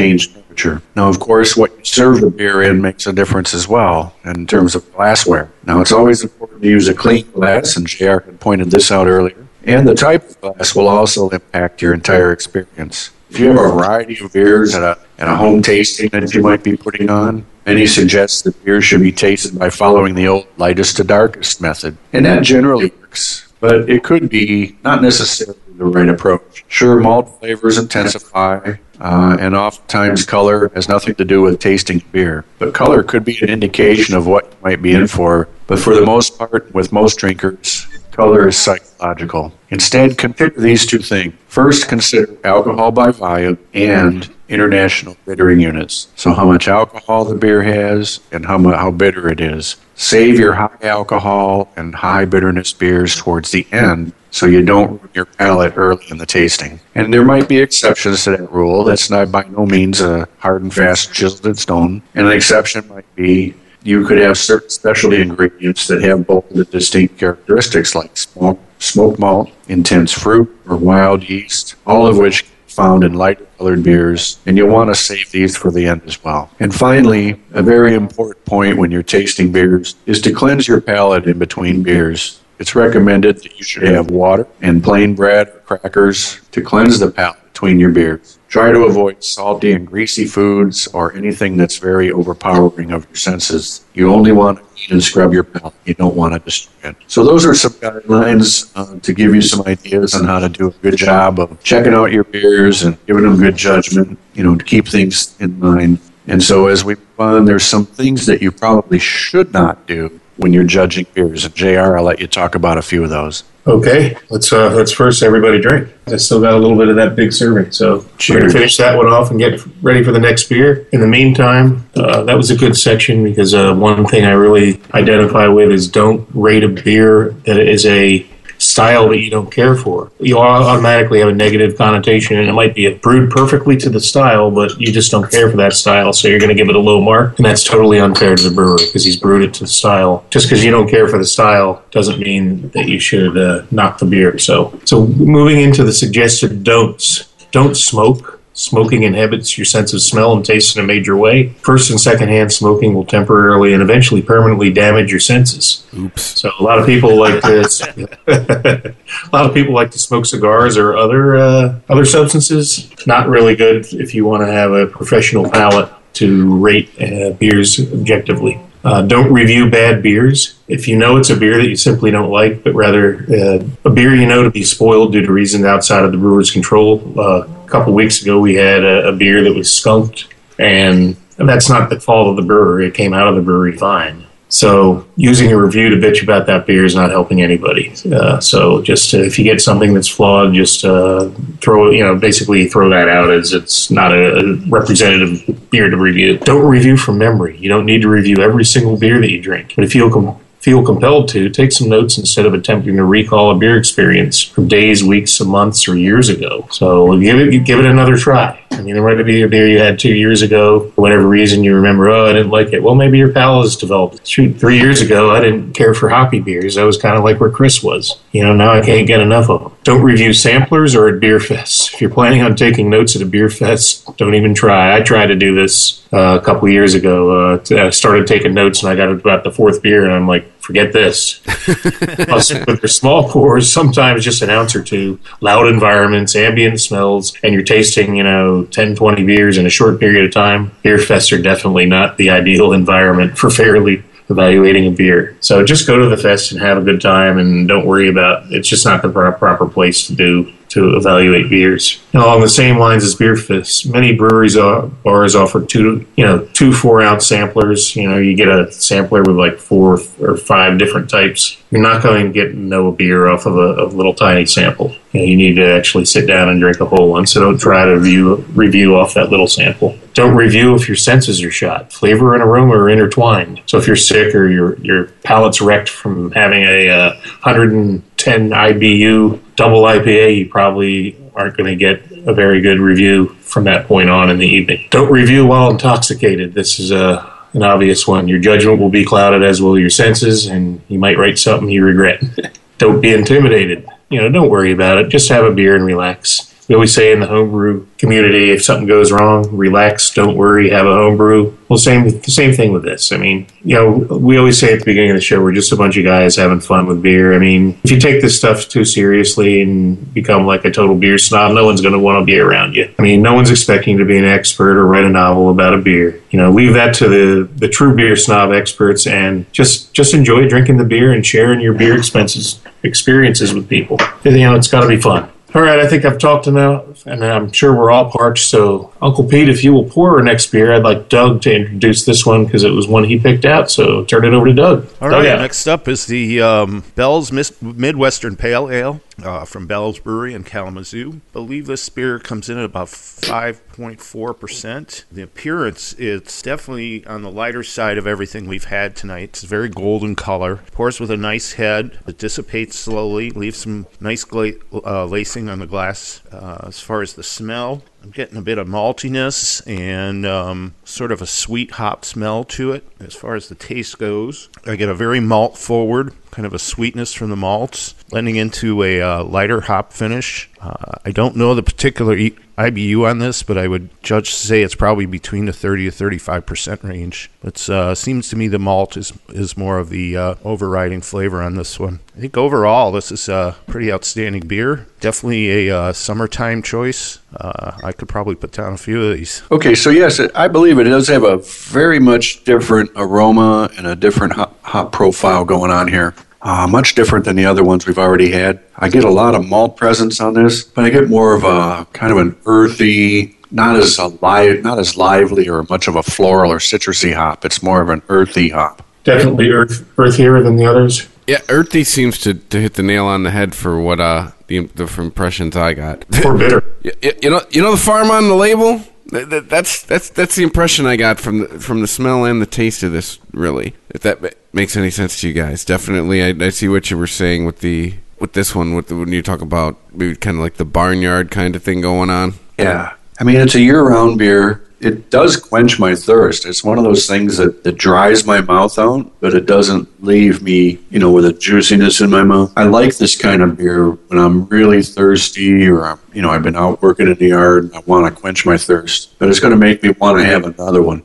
temperature. Now, of course, what you serve the beer in makes a difference as well in terms of glassware. Now, it's always important to use a clean glass, and JR had pointed this out earlier. And the type of glass will also impact your entire experience. If you have a variety of beers at a home tasting that you might be putting on, many suggest that beer should be tasted by following the old lightest to darkest method. And that generally works, but it could be not necessarily the right approach. Sure, malt flavors intensify, and oftentimes color has nothing to do with tasting beer. But color could be an indication of what you might be in for. But for the most part, with most drinkers, color is psychological. Instead, consider these two things. First, consider alcohol by volume and international bittering units. So how much alcohol the beer has and how bitter it is. Save your high alcohol and high bitterness beers towards the end so you don't ruin your palate early in the tasting. And there might be exceptions to that rule. That's not by no means a hard and fast chiseled in stone. And an exception might be you could have certain specialty ingredients that have both the distinct characteristics like smoked malt, intense fruit, or wild yeast, all of which found in lighter colored beers, and you'll want to save these for the end as well. And finally, a very important point when you're tasting beers is to cleanse your palate in between beers. It's recommended that you should have water and plain bread or crackers to cleanse the palate between your beers. Try to avoid salty and greasy foods or anything that's very overpowering of your senses. You only want to eat and scrub your palate. You don't want to destroy it. So those are some guidelines to give you some ideas on how to do a good job of checking out your beers and giving them good judgment, to keep things in mind. And so as we move on, there's some things that you probably should not do when you're judging beers. And JR, I'll let you talk about a few of those. Okay, let's first everybody drink. I still got a little bit of that big serving, so we're going to finish that one off and get ready for the next beer. In the meantime, that was a good section because one thing I really identify with is don't rate a beer that is a style that you don't care for. You automatically have a negative connotation, and it might be brewed perfectly to the style, but you just don't care for that style, so you're going to give it a low mark, and that's totally unfair to the brewer because he's brewed it to the style. Just because you don't care for the style doesn't mean that you should knock the beer. So moving into the suggested don'ts. Don't smoke. Smoking inhibits your sense of smell and taste in a major way. First and secondhand smoking will temporarily and eventually permanently damage your senses. Oops. So a lot of people like to smoke cigars or other substances. Not really good if you want to have a professional palate to rate beers objectively. Don't review bad beers. If you know it's a beer that you simply don't like, but rather a beer you know to be spoiled due to reasons outside of the brewer's control. A couple weeks ago, we had a beer that was skunked, and that's not the fault of the brewer. It came out of the brewery fine. So using a review to bitch about that beer is not helping anybody. So just if you get something that's flawed, just basically throw that out as it's not a representative beer to review. Don't review from memory. You don't need to review every single beer that you drink. But if you feel compelled to, take some notes instead of attempting to recall a beer experience from days, weeks, months, or years ago. So give it another try. I mean, there might be a beer you had 2 years ago. For whatever reason, you remember, I didn't like it. Well, maybe your palate has developed. Shoot, 3 years ago, I didn't care for hoppy beers. I was kind of like where Chris was. Now I can't get enough of them. Don't review samplers or at beer fests. If you're planning on taking notes at a beer fest, don't even try. I tried to do this a couple years ago. I started taking notes, and I got about the fourth beer, and I'm like, forget this. Plus, with their small pours, sometimes just an ounce or two, loud environments, ambient smells, and you're tasting, 10, 20 beers in a short period of time. Beer fests are definitely not the ideal environment for fairly evaluating a beer. So just go to the fest and have a good time, and don't worry about it's just not the proper place to evaluate beers. Along the same lines as beer fests, many breweries bars offer two 4-ounce samplers. You get a sampler with like 4 or 5 different types. You're not going to know a beer off of a little tiny sample. You need to actually sit down and drink a whole one. So don't try to review off that little sample. Don't review if your senses are shot. Flavor and aroma are intertwined. So if you're sick or your palate's wrecked from having a 110 IBU double IPA, you probably aren't going to get a very good review from that point on in the evening. Don't review while intoxicated. This is an obvious one. Your judgment will be clouded, as will your senses, and you might write something you regret. Don't be intimidated. Don't worry about it. Just have a beer and relax. We always say in the homebrew community, if something goes wrong, relax, don't worry, have a homebrew. Well, the same thing with this. I mean, we always say at the beginning of the show, we're just a bunch of guys having fun with beer. I mean, if you take this stuff too seriously and become like a total beer snob, no one's going to want to be around you. I mean, no one's expecting to be an expert or write a novel about a beer. Leave that to the true beer snob experts and just enjoy drinking the beer and sharing your beer experiences with people. It's got to be fun. All right, I think I've talked enough, and I'm sure we're all parched. So, Uncle Pete, if you will pour our next beer, I'd like Doug to introduce this one because it was one he picked out. So, turn it over to Doug. All right, next up is the Bell's Midwestern Pale Ale from Bell's Brewery in Kalamazoo. I believe this beer comes in at about 5.4%. The appearance, it's definitely on the lighter side of everything we've had tonight. It's very golden color. Pours with a nice head. It dissipates slowly, leaves some nice lacing on the glass. As far as the smell, I'm getting a bit of maltiness and sort of a sweet hop smell to it. As far as the taste goes, I get a very malt forward, kind of a sweetness from the malts, blending into a lighter hop finish. I don't know the particular IBU on this, but I would judge to say it's probably between the 30 to 35% range. It seems to me the malt is more of the overriding flavor on this one. I think overall this is a pretty outstanding beer. Definitely a summertime choice. I could probably put down a few of these. Okay, so yes, I believe it does have a very much different aroma and a different hop profile going on here. Much different than the other ones we've already had. I get a lot of malt presence on this, but I get more of a kind of an earthy, not as lively or much of a floral or citrusy hop. It's more of an earthy hop. Definitely earthier than the others. Yeah, earthy seems to hit the nail on the head for what the impressions I got. Or bitter. You know the farm on the label. That's the impression I got from the smell and the taste of this. Really, if that makes any sense to you guys, definitely. I see what you were saying with this one. When you talk about maybe kind of like the barnyard kind of thing going on. Yeah, I mean it's a year-round beer. It does quench my thirst. It's one of those things that dries my mouth out, but it doesn't leave me, with a juiciness in my mouth. I like this kind of beer when I'm really thirsty or, I've been out working in the yard and I want to quench my thirst. But it's going to make me want to have another one.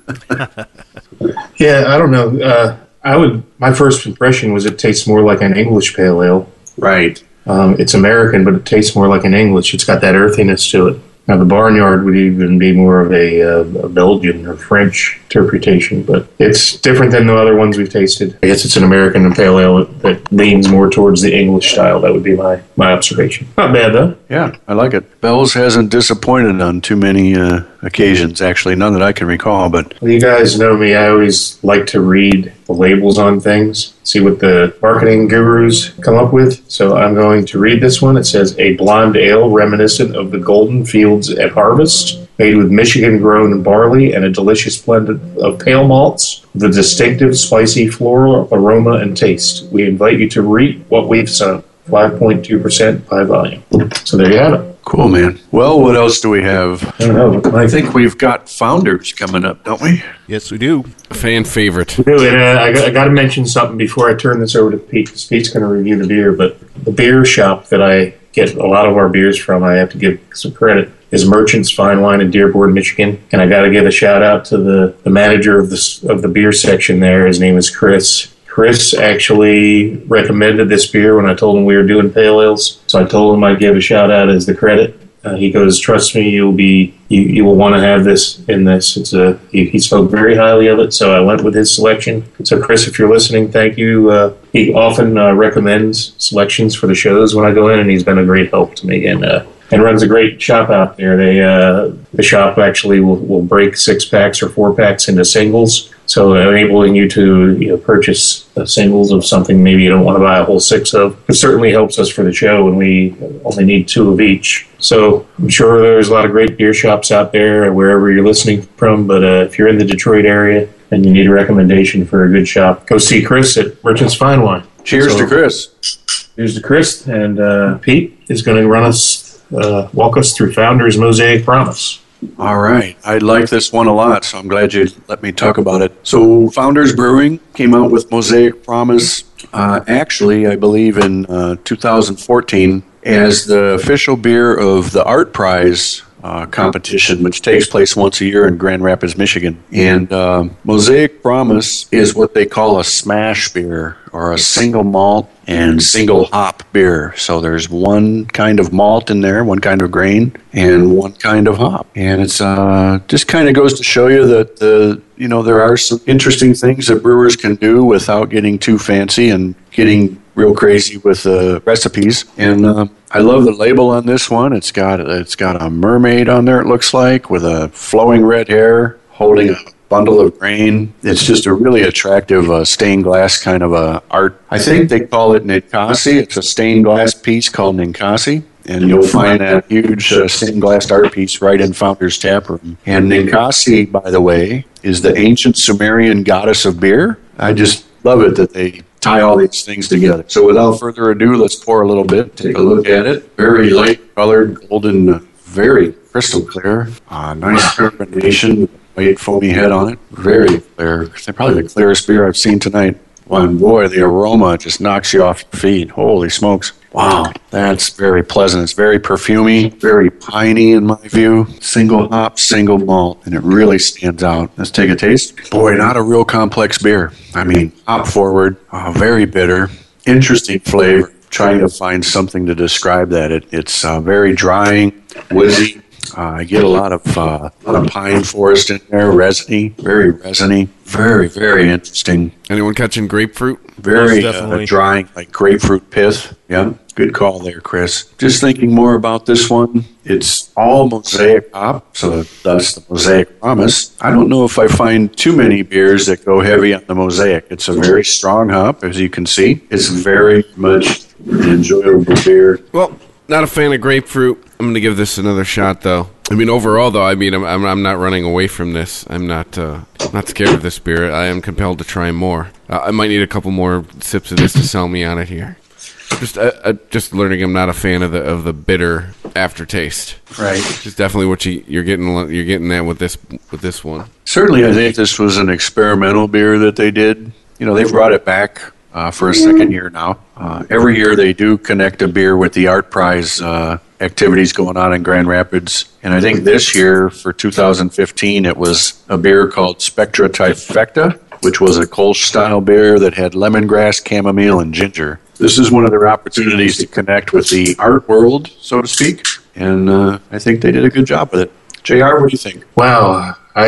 Yeah, I don't know. My first impression was it tastes more like an English pale ale. Right. It's American, but it tastes more like an English. It's got that earthiness to it. Now, the barnyard would even be more of a Belgian or French interpretation, but it's different than the other ones we've tasted. I guess it's an American pale ale that leans more towards the English style. That would be my observation. Not bad, though. Yeah, I like it. Bell's hasn't disappointed on too many occasions, actually, none that I can recall. But well, you guys know me. I always like to read the labels on things, see what the marketing gurus come up with. So I'm going to read this one. It says, a blonde ale reminiscent of the golden fields at harvest, made with Michigan-grown barley and a delicious blend of pale malts, with a distinctive spicy floral aroma and taste. We invite you to read what we've sown, 5.2% by volume. So there you have it. Cool, man. Well, what else do we have? I don't know. I think we've got Founders coming up, don't we? Yes, we do. A fan favorite. We do, and I got to mention something before I turn this over to Pete, because Pete's going to review the beer, but the beer shop that I get a lot of our beers from, I have to give some credit, is Merchant's Fine Wine in Dearborn, Michigan. And I got to give a shout out to the manager of the beer section there. His name is Chris. Chris actually recommended this beer when I told him we were doing pale ales. So I told him I'd give a shout out as the credit. He goes, trust me, you will want to have this in this. He spoke very highly of it, so I went with his selection. So Chris, if you're listening, thank you. He often recommends selections for the shows when I go in, and he's been a great help to me. And runs a great shop out there. The shop actually will break 6-packs or 4-packs into singles, so enabling you to purchase singles of something maybe you don't want to buy a whole 6 of. It certainly helps us for the show, and we only need 2 of each. So I'm sure there's a lot of great beer shops out there wherever you're listening from, but if you're in the Detroit area and you need a recommendation for a good shop, go see Chris at Merchant's Fine Wine. Cheers to Chris. Cheers to Chris, and Pete is going to walk us through Founders Mosaic Promise. All right. I like this one a lot, so I'm glad you let me talk about it. So Founders Brewing came out with Mosaic Promise, actually, I believe in 2014. as the official beer of the Art Prize competition, which takes place once a year in Grand Rapids, Michigan. And Mosaic Promise is what they call a smash beer, or a single malt and single hop beer. So there's one kind of malt in there, one kind of grain, and one kind of hop. And it's just kind of goes to show you that there are some interesting things that brewers can do without getting too fancy and getting real crazy with recipes. And I love the label on this one. It's got a mermaid on there, it looks like, with a flowing red hair holding a bundle of grain. It's just a really attractive stained glass kind of art. I think they call it Ninkasi. It's a stained glass piece called Ninkasi. And you'll find that huge stained glass art piece right in Founder's Tap Room. And Ninkasi, by the way, is the ancient Sumerian goddess of beer. I just love it that they tie all these things together. So without further ado, let's pour a little bit, take a look at it. Very light colored, golden, very crystal clear. Nice carbonation, white foamy head on it. Very clear. It's probably the clearest beer I've seen tonight. And boy, the aroma just knocks you off your feet. Holy smokes. Wow, that's very pleasant. It's very perfumey, very piney in my view. Single hop, single malt, and it really stands out. Let's take a taste. Boy, not a real complex beer. I mean, hop forward, very bitter, interesting flavor. Trying to find something to describe that. It's very drying, woodsy. I get a lot of pine forest in there, resiny, very resiny, very, very interesting. Anyone catching grapefruit? Very drying, like grapefruit pith. Yeah, good call there, Chris. Just thinking more about this one. It's all Mosaic hop, so that's the Mosaic Promise. I don't know if I find too many beers that go heavy on the Mosaic. It's a very strong hop, as you can see. It's very much an enjoyable beer. Well, not a fan of grapefruit. I'm going to give this another shot, though. I mean, overall, though, I'm not running away from this. I'm not scared of this beer. I am compelled to try more. I might need a couple more sips of this to sell me on it here. Just learning I'm not a fan of the bitter aftertaste. Right. Just definitely what you're getting that with this one. Certainly, I think this was an experimental beer that they did. They've brought it back for a second year now. Every year they do connect a beer with the Art Prize activities going on in Grand Rapids. And I think this year, for 2015, it was a beer called Spectra Trifecta, which was a Kolsch-style beer that had lemongrass, chamomile, and ginger. This is one of their opportunities to connect with the art world, so to speak. And I think they did a good job with it. JR, what do you think? Wow. I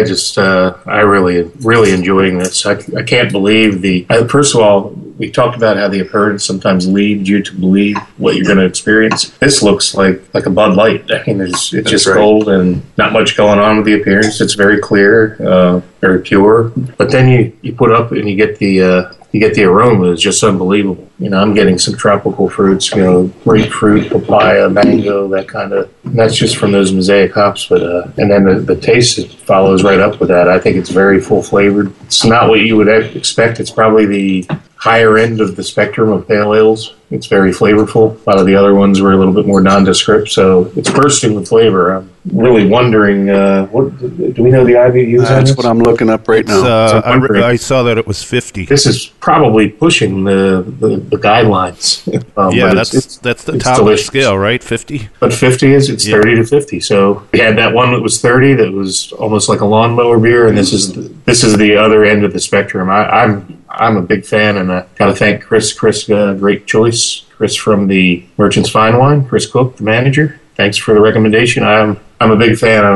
really enjoying this. I can't believe first of all, we talked about how the appearance sometimes leads you to believe what you're going to experience. This looks like a Bud Light. I mean, it's just right. Cold and not much going on with the appearance. It's very clear, very pure. But then you put up and you get the aroma. It's just unbelievable. I'm getting some tropical fruits, grapefruit, papaya, mango, that kind of. That's just from those Mosaic hops, but and then the taste follows right up with that. I think it's very full flavored. It's not what you would expect. It's probably the higher end of the spectrum of pale ales. It's very flavorful. A lot of the other ones were a little bit more nondescript, so it's bursting with flavor. I'm really wondering, what do we know the IBUs on That's this? what I'm looking up right now. I saw that it was 50. This is probably pushing the guidelines. That's the top of the scale, right? 50? But 50 it's 30 to 50. So we had that one that was 30 that was almost like a lawnmower beer, and this is the other end of the spectrum. I'm a big fan, and I got to thank Chris. Great choice, Chris from the Merchant's Fine Wine. Chris Cook, the manager. Thanks for the recommendation. I'm a big fan.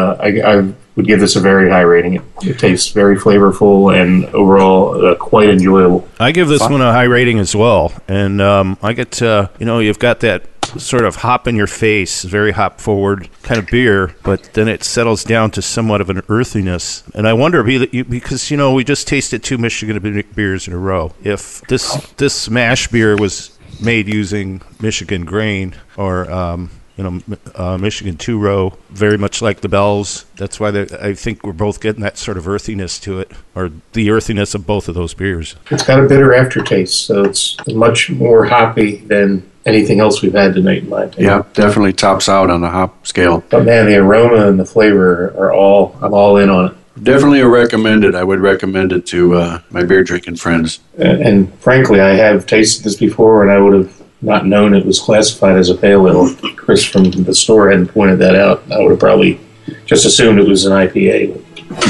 I would give this a very high rating. It tastes very flavorful and overall quite enjoyable. I give this one a high rating as well, and I get you've got that sort of hop in your face, very hop forward kind of beer, but then it settles down to somewhat of an earthiness. And I wonder, because we just tasted 2 Michigan beers in a row. If this mash beer was made using Michigan grain or Michigan 2-row, very much like the Bells. That's why I think we're both getting that sort of earthiness to it, or the earthiness of both of those beers. It's got a bitter aftertaste, so it's much more hoppy than anything else we've had tonight, in my opinion. Yeah, definitely tops out on the hop scale. But man, the aroma and the flavor I'm all in on it. Definitely a recommended. I would recommend it to my beer drinking friends. And frankly, I have tasted this before, and I would have not known it was classified as a pale ale. If Chris from the store hadn't pointed that out, I would have probably just assumed it was an IPA.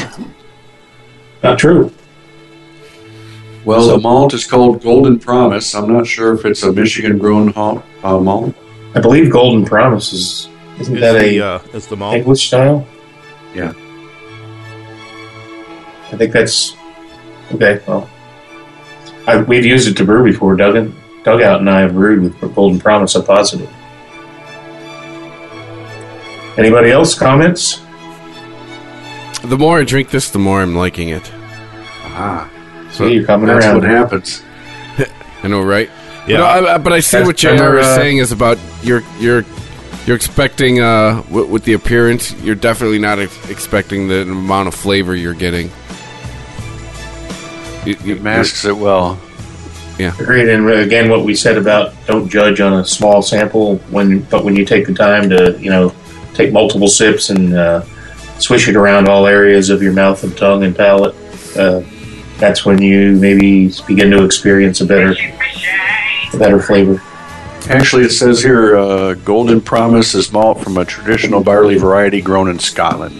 Not true. Well, the malt is called Golden Promise. I'm not sure if it's a Michigan-grown malt. I believe Golden Promise isn't that is the malt English style? Yeah. I think that's okay. Well, we've used it to brew before. Dugout and I have brewed with Golden Promise. I'm positive. Anybody else? Comments? The more I drink this, the more I'm liking it. See, you're coming That's around. what happens. I know, right? Yeah. But I see what JR is saying is about you're expecting with the appearance. You're definitely not expecting the amount of flavor you're getting. It masks it well. Yeah. Agreed. And again, what we said about don't judge on a small sample, but when you take the time to, take multiple sips and swish it around all areas of your mouth and tongue and palate, that's when you maybe begin to experience a better flavor. Actually, it says here, Golden Promise is malt from a traditional barley variety grown in Scotland.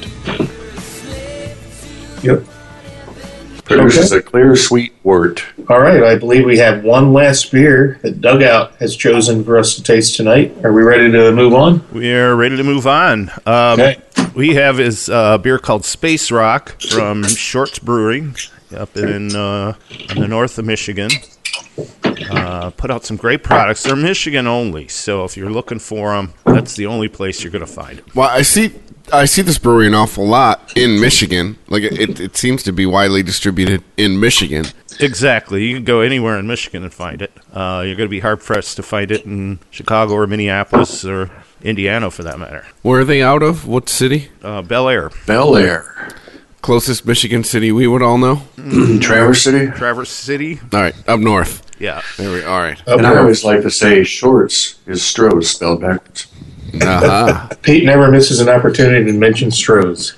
Yep. Produces a clear, sweet wort. All right. I believe we have one last beer that Dugout has chosen for us to taste tonight. Are we ready to move on? We are ready to move on. Okay. We have is a beer called Space Rock from Shorts Brewing up in the north of Michigan. Put out some great products. They're Michigan only, so if you're looking for them, that's the only place you're going to find them. Well, I see this brewery an awful lot in Michigan. Like it seems to be widely distributed in Michigan. Exactly. You can go anywhere in Michigan and find it. You're going to be hard-pressed to find it in Chicago or Minneapolis or Indiana, for that matter. Where are they out of? What city? Bel Air. Bel Air. Closest Michigan city we would all know? Traverse City. Traverse City. All right, up north. Yeah. There we all right. And I always like to say Shorts is Stroh's spelled backwards. Uh-huh. Pete never misses an opportunity to mention Stroh's.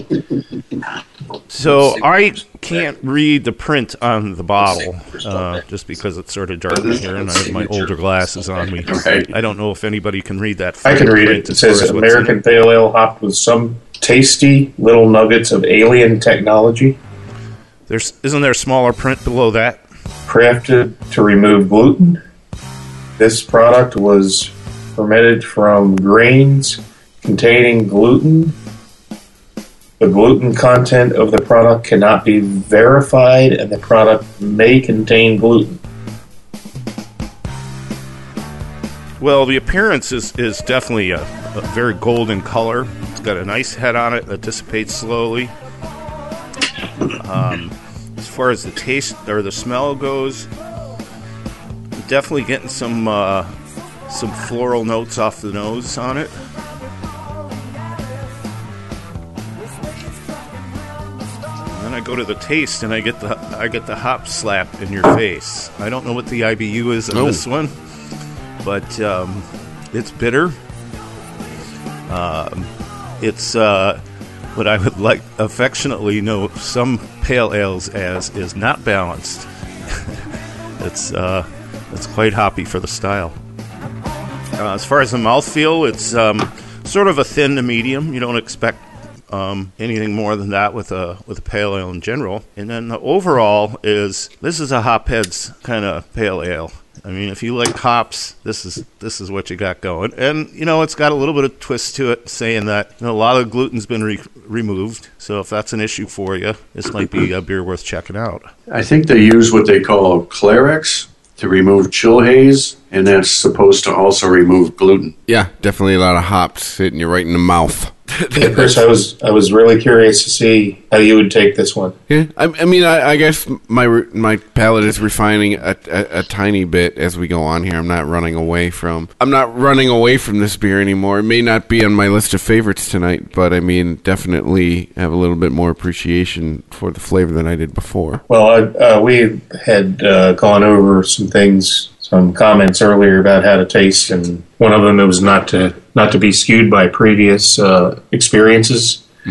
So I can't read the print on the bottle just because it's sort of dark in here and I have my older glasses on me. Right. I don't know if anybody can read that. I can read print it. It as far says as what's in American it. Pale Ale hopped with some tasty little nuggets of alien technology, Isn't there smaller print below that? crafted to remove gluten. This product was fermented from grains containing gluten. The gluten content of the product cannot be verified, and the product may contain gluten. Well, the appearance is definitely a very golden color. It's got a nice head on it that dissipates slowly. As far as the taste or the smell goes, definitely getting some floral notes off the nose on it. And then I go to the taste, and I get the hop slap in your face. I don't know what the IBU is on this one, but it's bitter. It's what I would like affectionately know some pale ales as is not balanced. It's quite hoppy for the style. As far as the mouthfeel, it's sort of a thin to medium. You don't expect anything more than that with a pale ale in general. And then the overall this is a hopheads kind of pale ale. I mean, if you like hops, this is what you got going. And, it's got a little bit of twist to it, saying that a lot of gluten's been removed. So if that's an issue for you, this might be a beer worth checking out. I think they use what they call Clarex to remove chill haze, and that's supposed to also remove gluten. Yeah, definitely a lot of hops hitting you right in the mouth. Yeah, Chris, I was really curious to see how you would take this one. Yeah, I mean, I guess my palate is refining a tiny bit as we go on here. I'm not running away from this beer anymore. It may not be on my list of favorites tonight, but I mean, definitely have a little bit more appreciation for the flavor than I did before. Well, we had gone over some comments earlier about how to taste, and one of them was not to be skewed by previous experiences. Mm-hmm.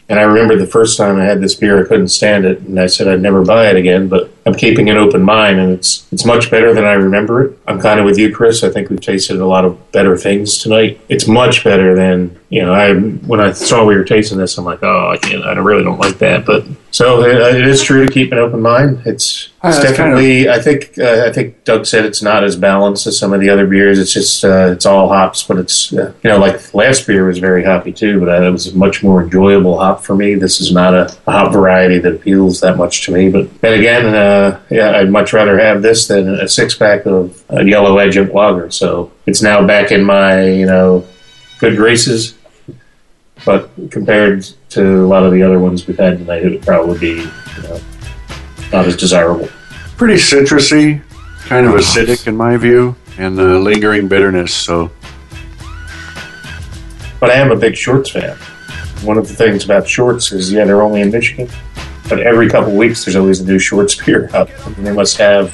And I remember the first time I had this beer, I couldn't stand it, and I said I'd never buy it again. But I'm keeping an open mind, and it's much better than I remember it. I'm kind of with you, Chris. I think we've tasted a lot of better things tonight. It's much better than, when I saw we were tasting this, I'm like, oh, I really don't like that. But so it is true to keep an open mind. It's definitely, I think Doug said it's not as balanced as some of the other beers. It's just, it's all hops, but it's, like last beer was very hoppy too, but it was a much more enjoyable hop for me. This is not a hop variety that appeals that much to me. But then again, I'd much rather have this than a 6-pack of Yellow Agent Lager. So it's now back in my, good graces. But compared to a lot of the other ones we've had tonight, it would probably be, not as desirable. Pretty citrusy, kind of acidic in my view, and lingering bitterness. So, but I am a big Shorts fan. One of the things about Shorts is, they're only in Michigan, but every couple of weeks there's always a new Shorts beer out. I mean, they must have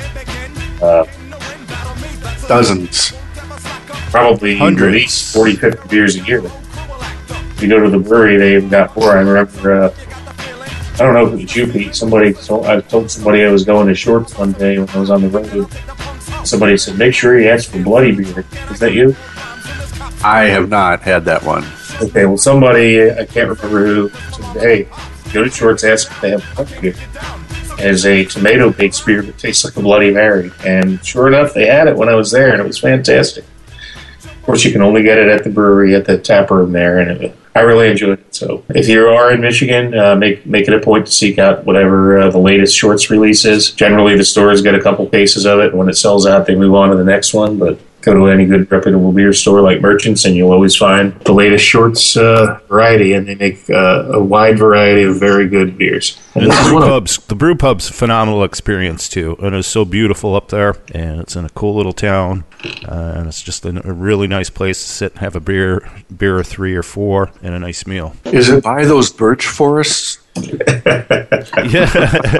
dozens, probably hundreds, at least 40, 50 beers a year. If you go to the brewery, they've got more. I remember, I don't know if it was you, Pete. I told somebody I was going to Shorts one day when I was on the road. Somebody said, make sure you ask for bloody beer. Is that you? I have not had that one. Okay, well, somebody, I can't remember who, said, hey, go to Shorts, ask if they have bloody beer. As a tomato-based beer that tastes like a Bloody Mary. And sure enough, they had it when I was there, and it was fantastic. Of course, you can only get it at the brewery, at the tap room there, and I really enjoyed it. So if you are in Michigan, make it a point to seek out whatever the latest Shorts release is. Generally, the stores get a couple cases of it, and when it sells out, they move on to the next one. But go to any good reputable beer store like Merchants, and you'll always find the latest Shorts variety, and they make a wide variety of very good beers. And the brew pub's a phenomenal experience too, and it's so beautiful up there, and it's in a cool little town, and it's just a really nice place to sit and have a beer or 3 or 4, and a nice meal. Is it by those birch forests? Yeah,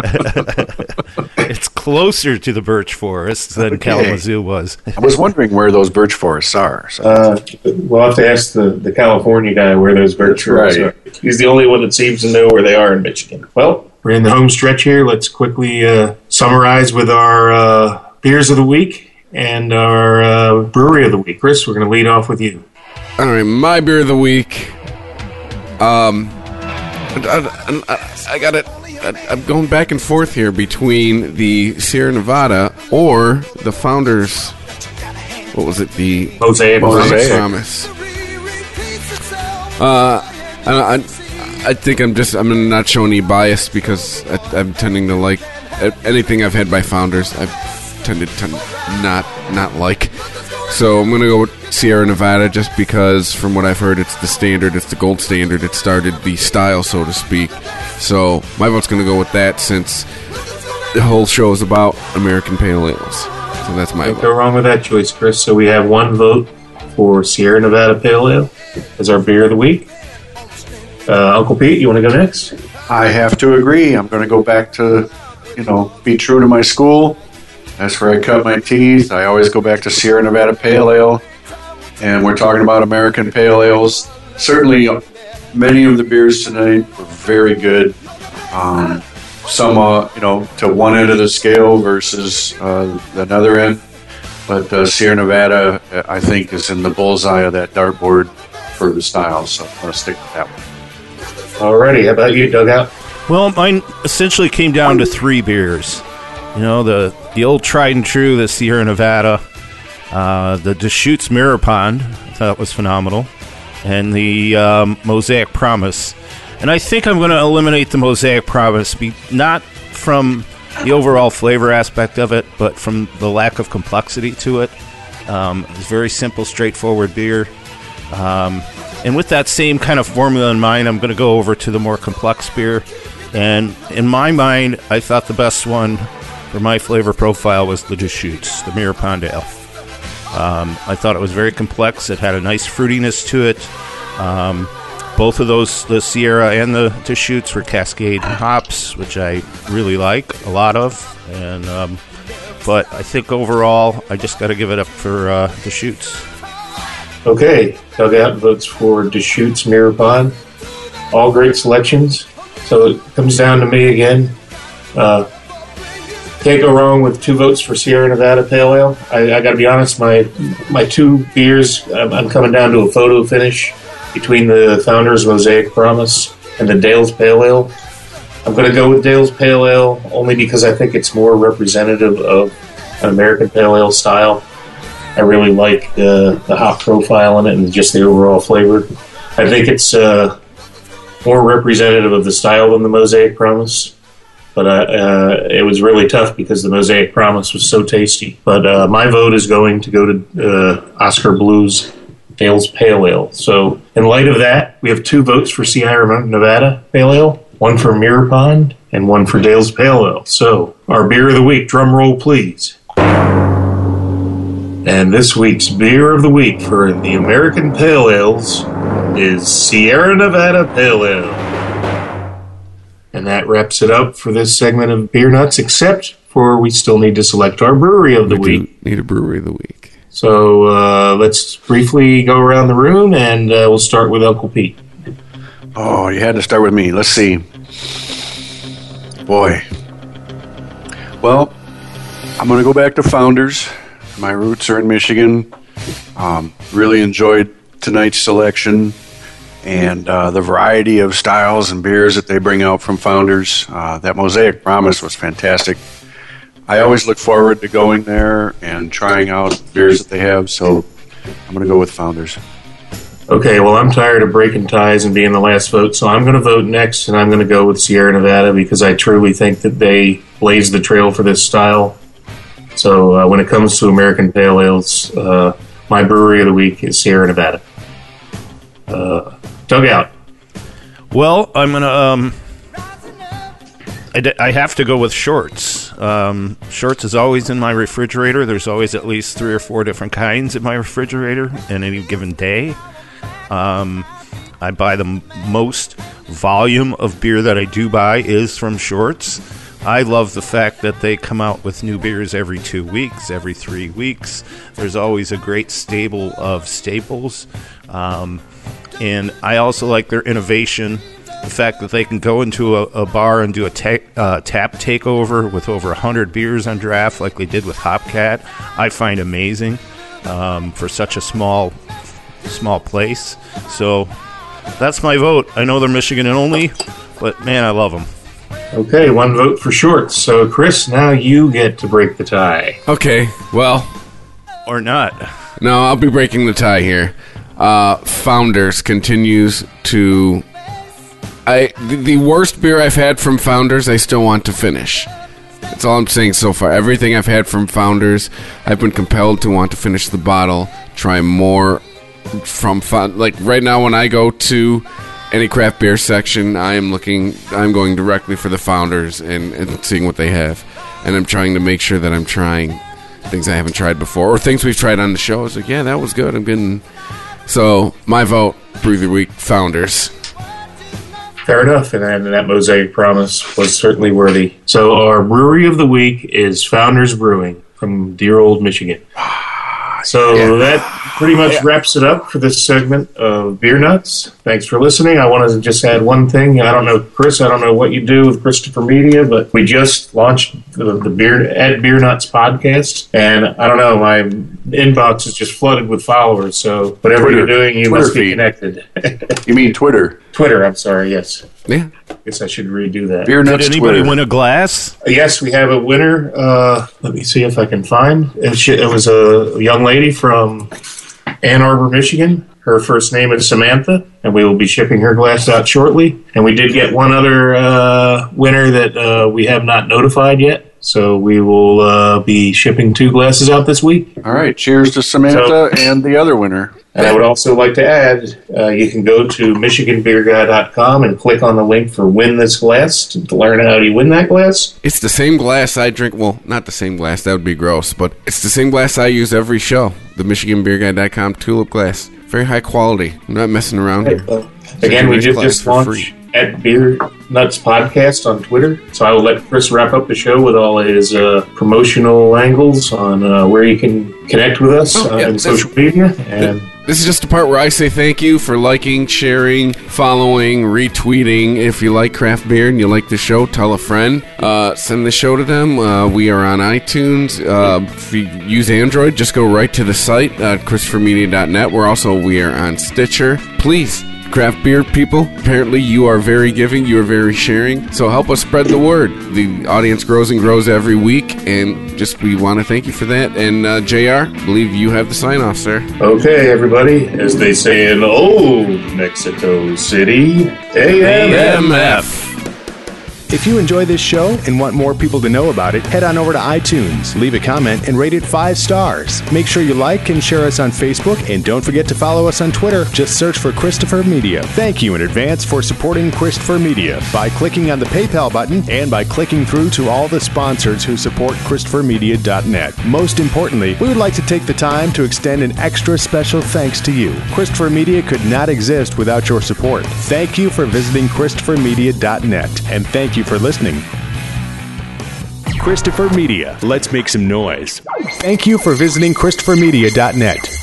it's closer to the birch forest than Kalamazoo was. I was wondering where those birch forests are. So. We'll have to ask the California guy where those birch forests are. He's the only one that seems to know where they are in Michigan. Well, we're in the home stretch here. Let's quickly summarize with our beers of the week and our brewery of the week. Chris, we're going to lead off with you. All right, my beer of the week. I got it. I'm going back and forth here between the Sierra Nevada or the Founders. What was it? The Mosaic Promise. I think I'm not showing any bias because I'm tending to like anything I've had by Founders. I've tended to not like. So I'm going to go with Sierra Nevada just because, from what I've heard, it's the standard, it's the gold standard. It started the style, so to speak. So my vote's going to go with that since the whole show is about American Pale Ales. So that's my vote. Can't go wrong with that choice, Chris. So we have one vote for Sierra Nevada Pale Ale as our beer of the week. Uncle Pete, you want to go next? I have to agree. I'm going to go back to, be true to my school. That's where I cut my teeth. I always go back to Sierra Nevada Pale Ale. And we're talking about American Pale Ales. Certainly, many of the beers tonight were very good. Some, to one end of the scale versus another end. But Sierra Nevada, I think, is in the bullseye of that dartboard for the style. So I'm going to stick with that one. Alrighty, how about you, Dugout? Well, mine essentially came down to 3 beers. The old tried and true, the Sierra Nevada, the Deschutes Mirror Pond, I thought was phenomenal, and the Mosaic Promise. And I think I'm going to eliminate the Mosaic Promise, not from the overall flavor aspect of it, but from the lack of complexity to it. It's very simple, straightforward beer. And with that same kind of formula in mind, I'm going to go over to the more complex beer. And in my mind, I thought the best one for my flavor profile was the Deschutes, the Mirror Pond Ale. I thought it was very complex. It had a nice fruitiness to it. Both of those, the Sierra and the Deschutes, were Cascade hops, which I really like a lot of. And but I think overall, I just got to give it up for Deschutes. Okay, Dugout votes for Deschutes Mirror Pond. all great selections. So it comes down to me again. Can't go wrong with 2 votes for Sierra Nevada Pale Ale. I got to be honest, my 2 beers, I'm coming down to a photo finish between the Founders Mosaic Promise and the Dale's Pale Ale. I'm going to go with Dale's Pale Ale only because I think it's more representative of an American Pale Ale style. I really like the hop profile in it and just the overall flavor. I think it's more representative of the style than the Mosaic Promise. But it was really tough because the Mosaic Promise was so tasty. But my vote is going to go to Oscar Blues Dale's Pale Ale. So in light of that, we have 2 votes for Sierra Nevada Pale Ale, 1 for Mirror Pond, and 1 for Dale's Pale Ale. So our beer of the week, drum roll please. And this week's beer of the week for the American Pale Ales is Sierra Nevada Pale Ale. And that wraps it up for this segment of Beer Nuts, except for we still need to select our brewery of the week. Need a brewery of the week. So let's briefly go around the room, and we'll start with Uncle Pete. Oh, you had to start with me. Let's see. Boy. Well, I'm going to go back to Founders. My roots are in Michigan. Really enjoyed tonight's selection and the variety of styles and beers that they bring out from Founders. That Mosaic Promise was fantastic. I always look forward to going there and trying out beers that they have, so I'm going to go with Founders. Okay, well, I'm tired of breaking ties and being the last vote, so I'm going to vote next, and I'm going to go with Sierra Nevada because I truly think that they blazed the trail for this style. So when it comes to American Pale Ales, my brewery of the week is Sierra Nevada. Dugout. Well, I'm gonna. I have to go with Shorts. Shorts is always in my refrigerator. There's always at least 3 or 4 different kinds in my refrigerator in any given day. I buy the most volume of beer that I do buy is from Shorts. I love the fact that they come out with new beers every 2 weeks, every 3 weeks. There's always a great stable of staples. And I also like their innovation, the fact that they can go into a bar and do a tap takeover with over 100 beers on draft like they did with Hopcat. I find amazing for such a small place. So that's my vote. I know they're Michigan only, but man, I love them. Okay, 1 vote for Shorts. So, Chris, now you get to break the tie. Okay, well. Or not. No, I'll be breaking the tie here. Founders continues to... The worst beer I've had from Founders, I still want to finish. That's all I'm saying so far. Everything I've had from Founders, I've been compelled to want to finish the bottle, try more from... Like, right now when I go to any craft beer section, I'm going directly for the Founders and seeing what they have. And I'm trying to make sure that I'm trying things I haven't tried before, or things we've tried on the show. It's like, yeah, that was good. I'm getting... So, my vote, Brew the Week, Founders. Fair enough, and that Mosaic Promise was certainly worthy. So, our brewery of the week is Founders Brewing from dear old Michigan. So that pretty much wraps it up for this segment of Beer Nuts. Thanks for listening. I wanted to just add one thing. I don't know, Chris, I don't know what you do with Christopher Media, but we just launched the Beer Nuts podcast, and I don't know, my inbox is just flooded with followers, so whatever you're doing, you must be connected. You mean Twitter? Twitter, I'm sorry, yes. Yeah. I guess I should redo that. Beer Nuts Did anybody Twitter. win a glass? Yes, we have a winner. Let me see if I can find. It was a young lady from Ann Arbor, Michigan. Her first name is Samantha, and we will be shipping her glass out shortly. And we did get one other winner that we have not notified yet. So we will be shipping 2 glasses out this week. All right. Cheers to Samantha and the other winner. And I would also like to add, you can go to MichiganBeerGuy.com and click on the link for Win This Glass to learn how you win that glass. It's the same glass I drink. Well, not the same glass. That would be gross. But it's the same glass I use every show. The MichiganBeerGuy.com tulip glass. Very high quality. I'm not messing around here. Again, we did glass just for launch free. at Beer Nuts Podcast on Twitter. So I will let Chris wrap up the show with all his promotional angles on where you can connect with us in social media. And this is just the part where I say thank you for liking, sharing, following, retweeting. If you like craft beer and you like the show, tell a friend. Send the show to them. We are on iTunes. If you use Android, just go right to the site, ChristopherMedia.net. We are on Stitcher. Please, craft beer people, apparently you are very giving, you are very sharing, so help us spread the word. The audience grows and grows every week, and we want to thank you for that. And JR, I believe you have the sign-off, sir. Okay, everybody, as they say in old Mexico City, AMF. If you enjoy this show and want more people to know about it, head on over to iTunes, leave a comment, and rate it 5 stars. Make sure you like and share us on Facebook, and don't forget to follow us on Twitter. Just search for Christopher Media. Thank you in advance for supporting Christopher Media by clicking on the PayPal button and by clicking through to all the sponsors who support ChristopherMedia.net. Most importantly, we would like to take the time to extend an extra special thanks to you. Christopher Media could not exist without your support. Thank you for visiting ChristopherMedia.net, and thank you for listening. Christopher Media. Let's make some noise. Thank you for visiting ChristopherMedia.net.